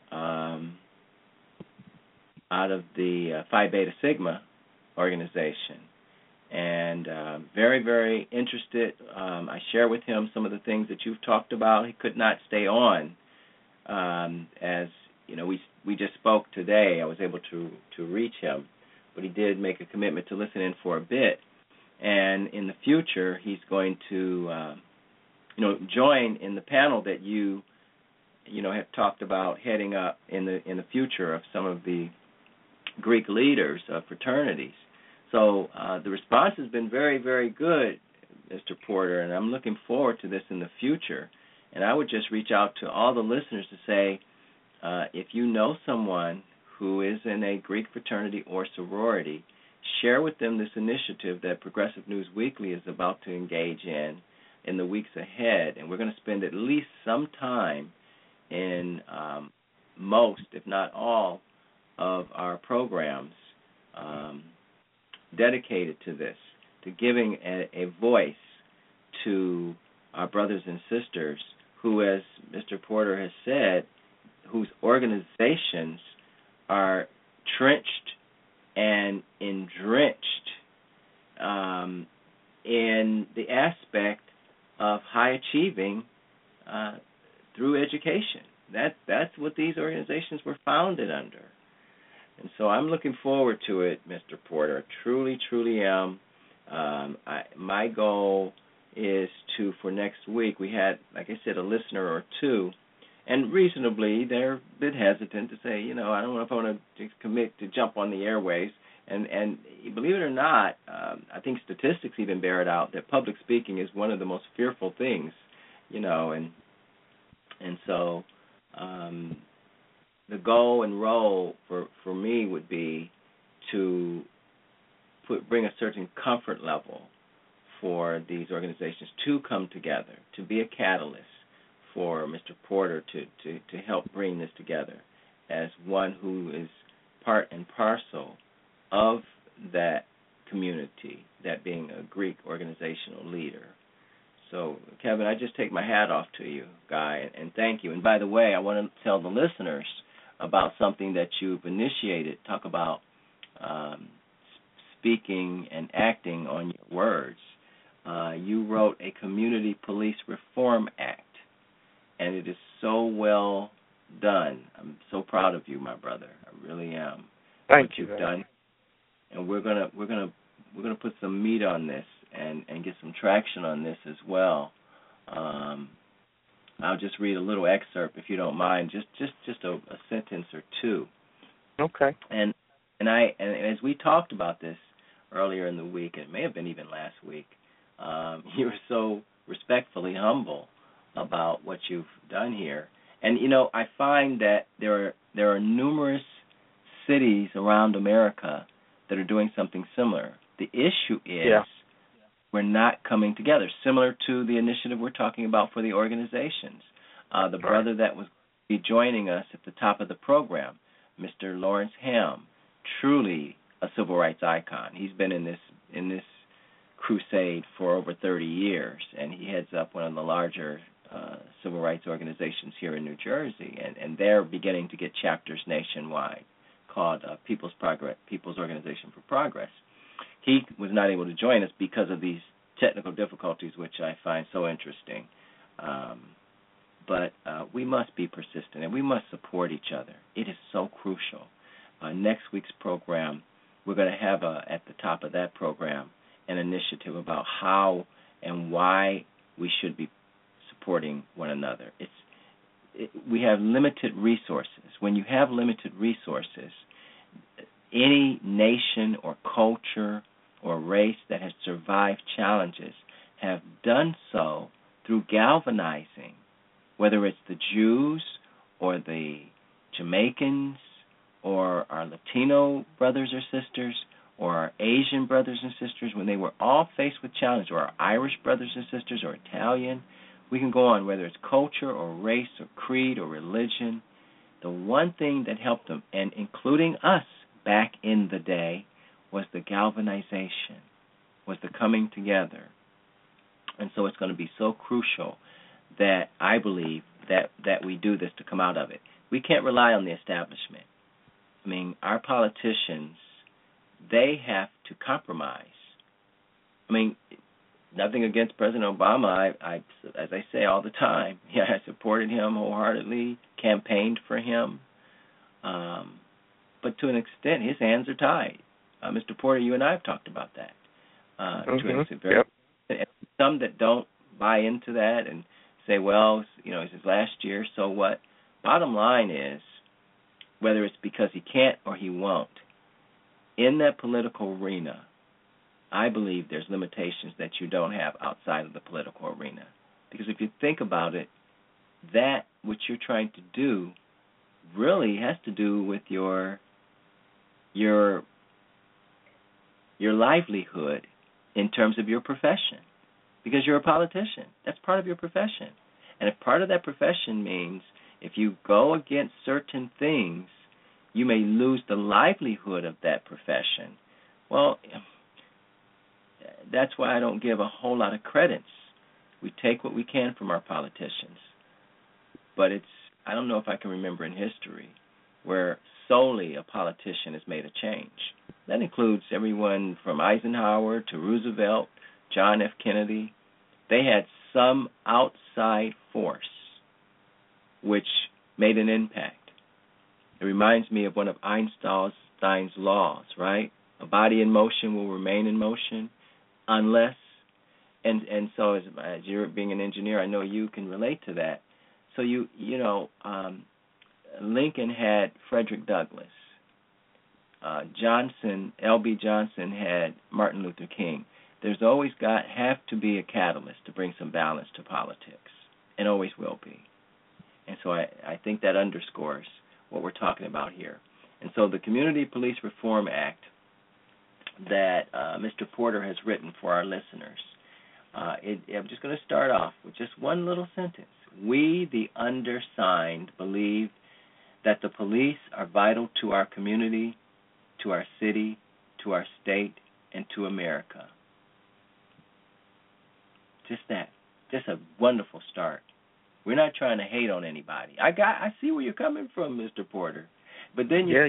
out of the Phi Beta Sigma organization, and very, very interested. I share with him some of the things that you've talked about. He could not stay on. As you know, we just spoke today. I was able to reach him, but he did make a commitment to listen in for a bit. And in the future, he's going to join in the panel that you have talked about heading up in the future of some of the Greek leaders of fraternities. So the response has been very, very good, Mr. Porter, and I'm looking forward to this in the future. And I would just reach out to all the listeners to say, if you know someone who is in a Greek fraternity or sorority, share with them this initiative that Progressive News Weekly is about to engage in the weeks ahead. And we're going to spend at least some time in most, if not all, of our programs dedicated to this, to giving a voice to our brothers and sisters who, as Mr. Porter has said, whose organizations are trenched and drenched in the aspect of high achieving through education. That's what these organizations were founded under. And so I'm looking forward to it, Mr. Porter. I truly, truly am. My goal is for next week, we had, like I said, a listener or two, and reasonably they're a bit hesitant to say, I don't know if I want to commit to jump on the airways. And believe it or not, I think statistics even bear it out that public speaking is one of the most fearful things, and so the goal and role for me would be to bring a certain comfort level for these organizations to come together, to be a catalyst for Mr. Porter to help bring this together as one who is part and parcel of that community, that being a Greek organizational leader. So, Kevin, I just take my hat off to you, Guy, and thank you. And by the way, I want to tell the listeners about something that you've initiated. Talk about speaking and acting on your words. You wrote a Community Police Reform Act, and it is so well done. I'm so proud of you, my brother. I really am. Thank you. You've done, and we're gonna put some meat on this and get some traction on this as well. I'll just read a little excerpt, if you don't mind, just a sentence or two. Okay. And as we talked about this earlier in the week, it may have been even last week, you were so respectfully humble about what you've done here. And I find that there are numerous cities around America that are doing something similar. The issue is we're not coming together, similar to the initiative we're talking about for the organizations. The brother that was be joining us at the top of the program, Mr. Lawrence Ham, truly a civil rights icon. He's been in this crusade for over 30 years, and he heads up one of the larger civil rights organizations here in New Jersey, and they're beginning to get chapters nationwide called People's Organization for Progress. He was not able to join us because of these technical difficulties, which I find so interesting. But we must be persistent, and we must support each other. It is so crucial. Next week's program, we're going to have at the top of that program an initiative about how and why we should be supporting one another. We have limited resources. When you have limited resources, any nation or culture or race that has survived challenges have done so through galvanizing, whether it's the Jews or the Jamaicans or our Latino brothers or sisters or our Asian brothers and sisters, when they were all faced with challenge, or our Irish brothers and sisters or Italian. We can go on, whether it's culture or race or creed or religion. The one thing that helped them, and including us back in the day, was the galvanization, was the coming together. And so it's going to be so crucial that I believe that we do this to come out of it. We can't rely on the establishment. I mean, our politicians, they have to compromise. I mean, nothing against President Obama. I as I say all the time, I supported him wholeheartedly, campaigned for him. But to an extent, his hands are tied. Mr. Porter, you and I have talked about that. Some that don't buy into that and say, well, it's his last year, so what? Bottom line is, whether it's because he can't or he won't, in that political arena, I believe there's limitations that you don't have outside of the political arena. Because if you think about it, that what you're trying to do really has to do with your livelihood in terms of your profession. Because you're a politician. That's part of your profession. And if part of that profession means if you go against certain things, you may lose the livelihood of that profession. Well, that's why I don't give a whole lot of credits. We take what we can from our politicians. But I don't know if I can remember in history where solely a politician has made a change. That includes everyone from Eisenhower to Roosevelt, John F. Kennedy. They had some outside force which made an impact. It reminds me of one of Einstein's laws, right? A body in motion will remain in motion unless, and so as you're being an engineer, I know you can relate to that. So Lincoln had Frederick Douglass. L.B. Johnson had Martin Luther King. There's always have to be a catalyst to bring some balance to politics, and always will be. And so I think that underscores what we're talking about here. And so the Community Police Reform Act that Mr. Porter has written for our listeners, I'm just going to start off with just one little sentence. We, the undersigned, believe that the police are vital to our community, to our city, to our state, and to America. Just that. Just a wonderful start. We're not trying to hate on anybody. I see where you're coming from, Mr. Porter. But then you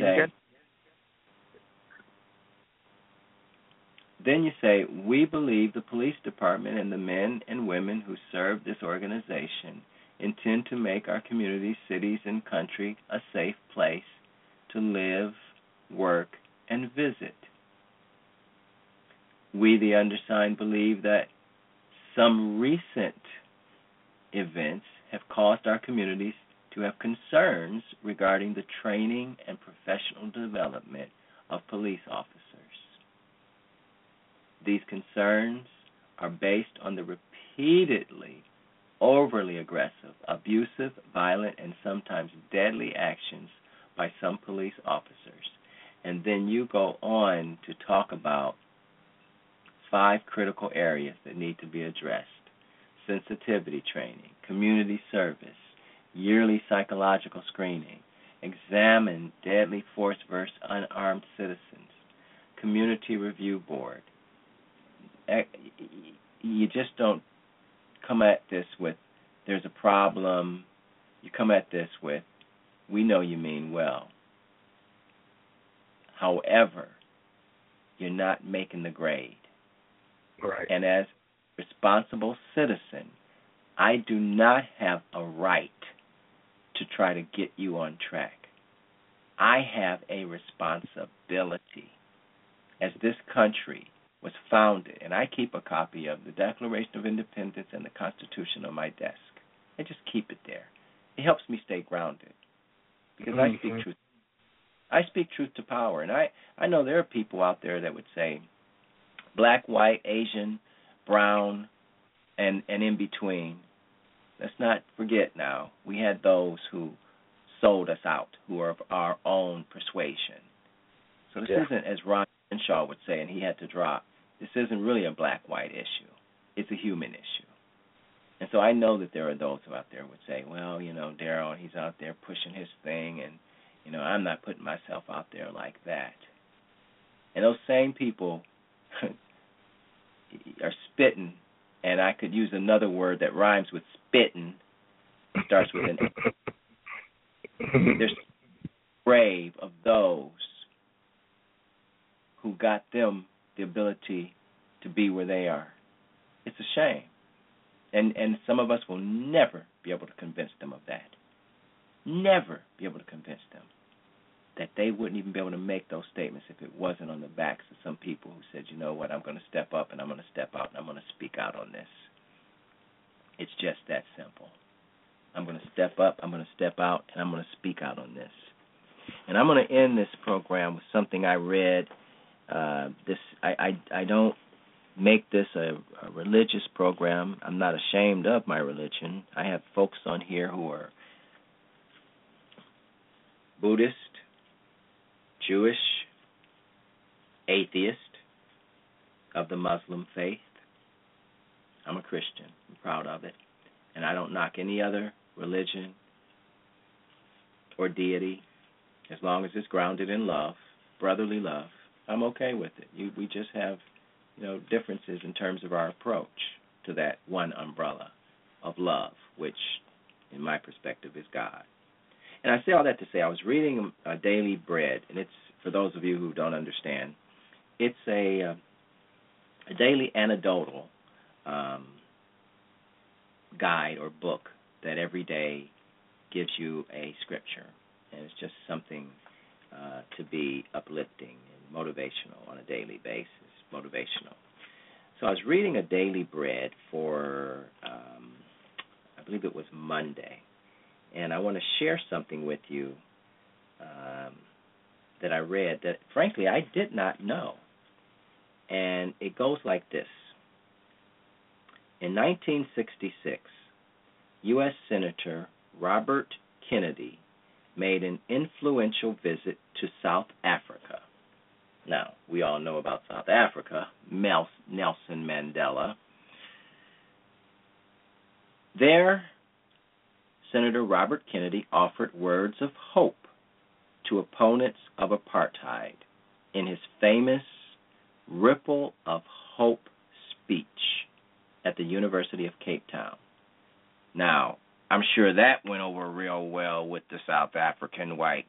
say, we believe the police department and the men and women who serve this organization intend to make our communities, cities, and country a safe place to live, work, and visit. We, the undersigned, believe that some recent events have caused our communities to have concerns regarding the training and professional development of police officers. These concerns are based on the repeatedly overly aggressive, abusive, violent, and sometimes deadly actions by some police officers. And then you go on to talk about 5 critical areas that need to be addressed: sensitivity training, community service, yearly psychological screening, examine deadly force versus unarmed citizens, community review board. You just don't come at this with, there's a problem. You come at this with, we know you mean well. However, you're not making the grade. Right. And as a responsible citizen, I do not have a right to try to get you on track. I have a responsibility. As this country was founded, and I keep a copy of the Declaration of Independence and the Constitution on my desk. I just keep it there. It helps me stay grounded because I speak truth. I speak truth to power, and I know there are people out there that would say black, white, Asian, brown, and in between. Let's not forget now, we had those who sold us out, who are of our own persuasion. So this isn't, as Ron Shaw would say, and he had to drop, this isn't really a black-white issue. It's a human issue. And so I know that there are those who out there would say, well, you know, Darrell, he's out there pushing his thing, and, you know, I'm not putting myself out there like that. And those same people are spitting, and I could use another word that rhymes with spitting, starts with an A. There's grave of those who got them the ability to be where they are. It's a shame. And some of us will never be able to convince them of that. Never be able to convince them that they wouldn't even be able to make those statements if it wasn't on the backs of some people who said, you know what, I'm going to step up and I'm going to step out and I'm going to speak out on this. It's just that simple. I'm going to step up, I'm going to step out, and I'm going to speak out on this. And I'm going to end this program with something I read. I don't make this a religious program. I'm not ashamed of my religion. I have folks on here who are Buddhist, Jewish, atheist, of the Muslim faith. I'm a Christian. I'm proud of it. And I don't knock any other religion or deity as long as it's grounded in love, brotherly love. I'm okay with it. We just have, you know, differences in terms of our approach to that one umbrella of love, which, in my perspective, is God. And I say all that to say I was reading Daily Bread, and it's, for those of you who don't understand, it's a daily anecdotal guide or book that every day gives you a scripture, and it's just something to be uplifting and motivational on a daily basis, motivational. So I was reading a Daily Bread for, I believe it was Monday, and I want to share something with you that I read that, frankly, I did not know. And it goes like this. In 1966, U.S. Senator Robert Kennedy made an influential visit to South Africa. Now, we all know about South Africa, Nelson Mandela. There, Senator Robert Kennedy offered words of hope to opponents of apartheid in his famous Ripple of Hope speech at the University of Cape Town. Now, I'm sure that went over real well with the South African whites.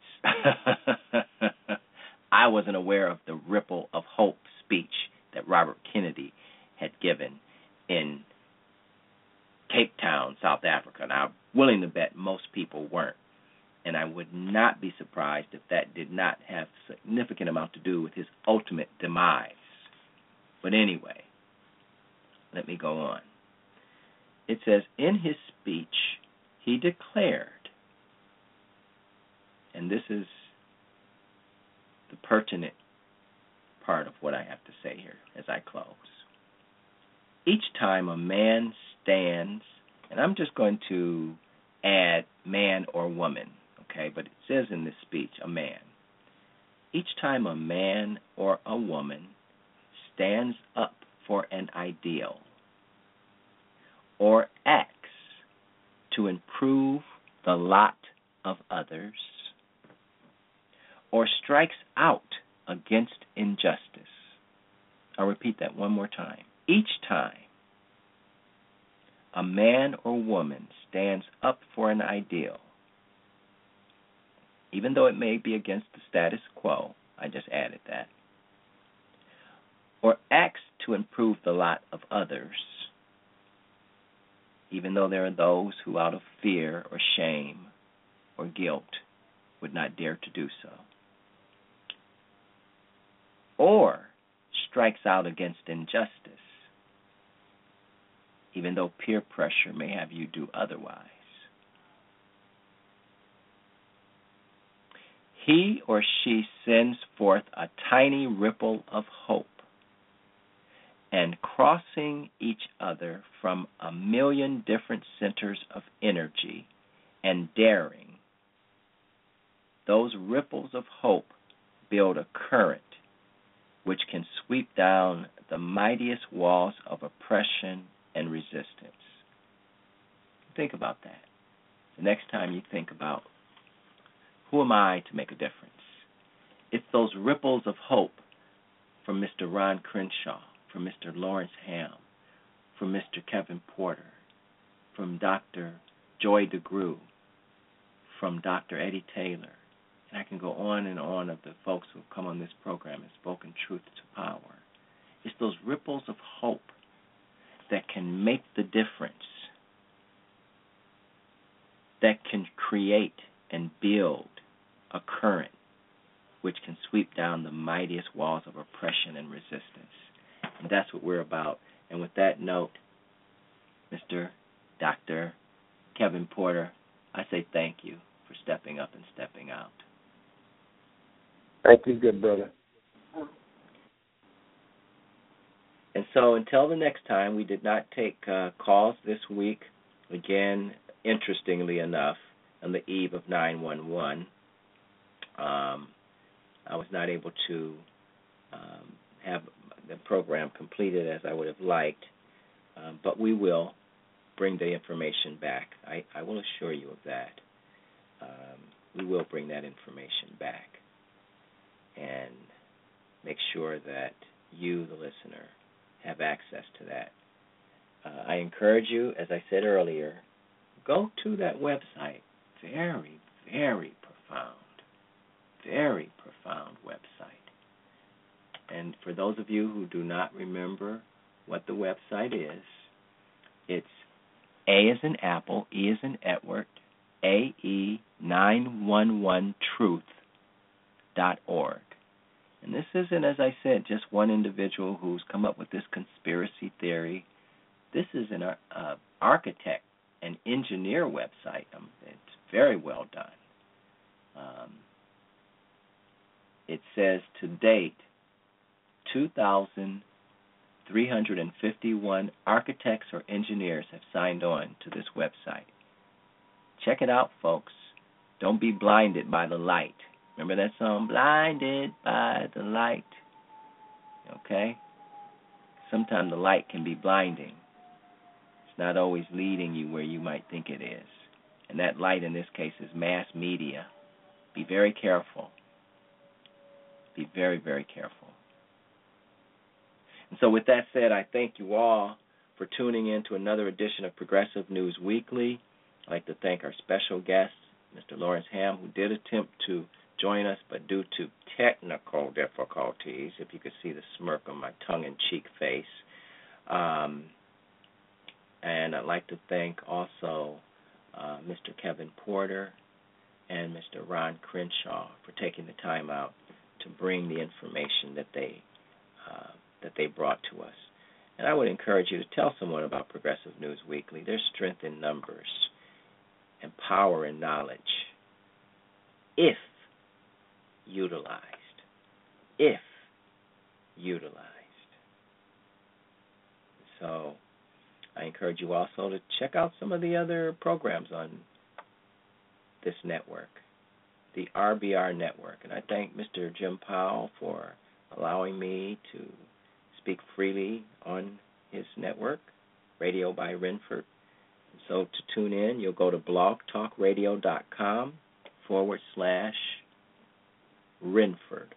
I wasn't aware of the Ripple of Hope speech that Robert Kennedy had given in Cape Town, South Africa. Now, I'm willing to bet most people weren't. And I would not be surprised if that did not have a significant amount to do with his ultimate demise. But anyway, let me go on. It says, in his speech, he declared, and this is the pertinent part of what I have to say here as I close. Each time a man stands, and I'm just going to add man or woman, okay, but it says in this speech, a man. Each time a man or a woman stands up for an ideal or acts to improve the lot of others or strikes out against injustice. I'll repeat that one more time. Each time a man or woman stands up for an ideal, even though it may be against the status quo, I just added that, or acts to improve the lot of others, even though there are those who out of fear or shame or guilt would not dare to do so, or strikes out against injustice, even though peer pressure may have you do otherwise. He or she sends forth a tiny ripple of hope, and crossing each other from a million different centers of energy and daring, those ripples of hope build a current which can sweep down the mightiest walls of oppression and resistance. Think about that. The next time you think about, who am I to make a difference? It's those ripples of hope from Mr. Ron Crenshaw, from Mr. Lawrence Ham, from Mr. Kevin Porter, from Dr. Joy DeGruy, from Dr. Eddie Taylor, and I can go on and on of the folks who have come on this program and spoken truth to power. It's those ripples of hope that can make the difference, that can create and build a current which can sweep down the mightiest walls of oppression and resistance. And that's what we're about. And with that note, Mr. Dr. Kevin Porter, I say thank you for stepping up and stepping out. Thank you, good brother. And so until the next time, we did not take calls this week. Again, interestingly enough, on the eve of 9/11, I was not able to have the program completed as I would have liked, but we will bring the information back. I will assure you of that. We will bring that information back and make sure that you, the listener, have access to that. I encourage you, as I said earlier, go to that website. Very, very profound website. And for those of you who do not remember what the website is, it's A as in Apple, E as in Edward, AE911truth.org. And this isn't, as I said, just one individual who's come up with this conspiracy theory. This is an architect and engineer website. It's very well done. It says to date, 2,351 architects or engineers have signed on to this website. Check it out, folks. Don't be blinded by the light. Remember that song, Blinded by the Light? Okay? Sometimes the light can be blinding. It's not always leading you where you might think it is. And that light in this case is mass media. Be very careful. Be very, very careful. And so with that said, I thank you all for tuning in to another edition of Progressive News Weekly. I'd like to thank our special guest, Mr. Lawrence Ham, who did attempt to join us, but due to technical difficulties, if you could see the smirk on my tongue-in-cheek face. And I'd like to thank also Mr. Kevin Porter and Mr. Ron Crenshaw for taking the time out to bring the information that they brought to us. And I would encourage you to tell someone about Progressive News Weekly. There's strength in numbers and power in knowledge, if utilized. If utilized. So I encourage you also to check out some of the other programs on this network, the RBR network. And I thank Mr. Jim Powell for allowing me to speak freely on his network, Radio by Renford. And so to tune in, you'll go to blogtalkradio.com/Renford,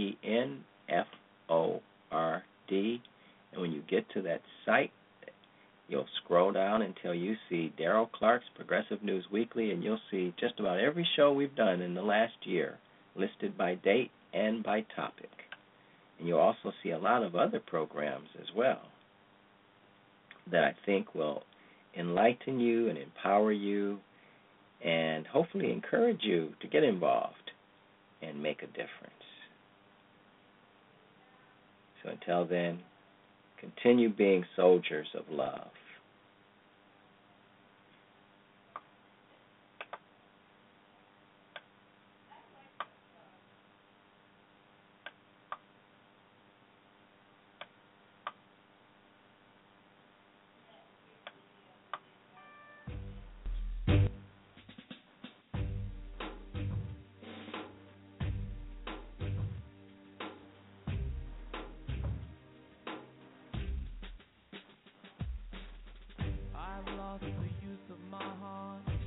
RENFORD. And when you get to that site, you'll scroll down until you see Darrell Clark's Progressive News Weekly, and you'll see just about every show we've done in the last year listed by date and by topic. And you'll also see a lot of other programs as well that I think will enlighten you and empower you and hopefully encourage you to get involved and make a difference. So until then, continue being soldiers of love. I've lost the use of my heart.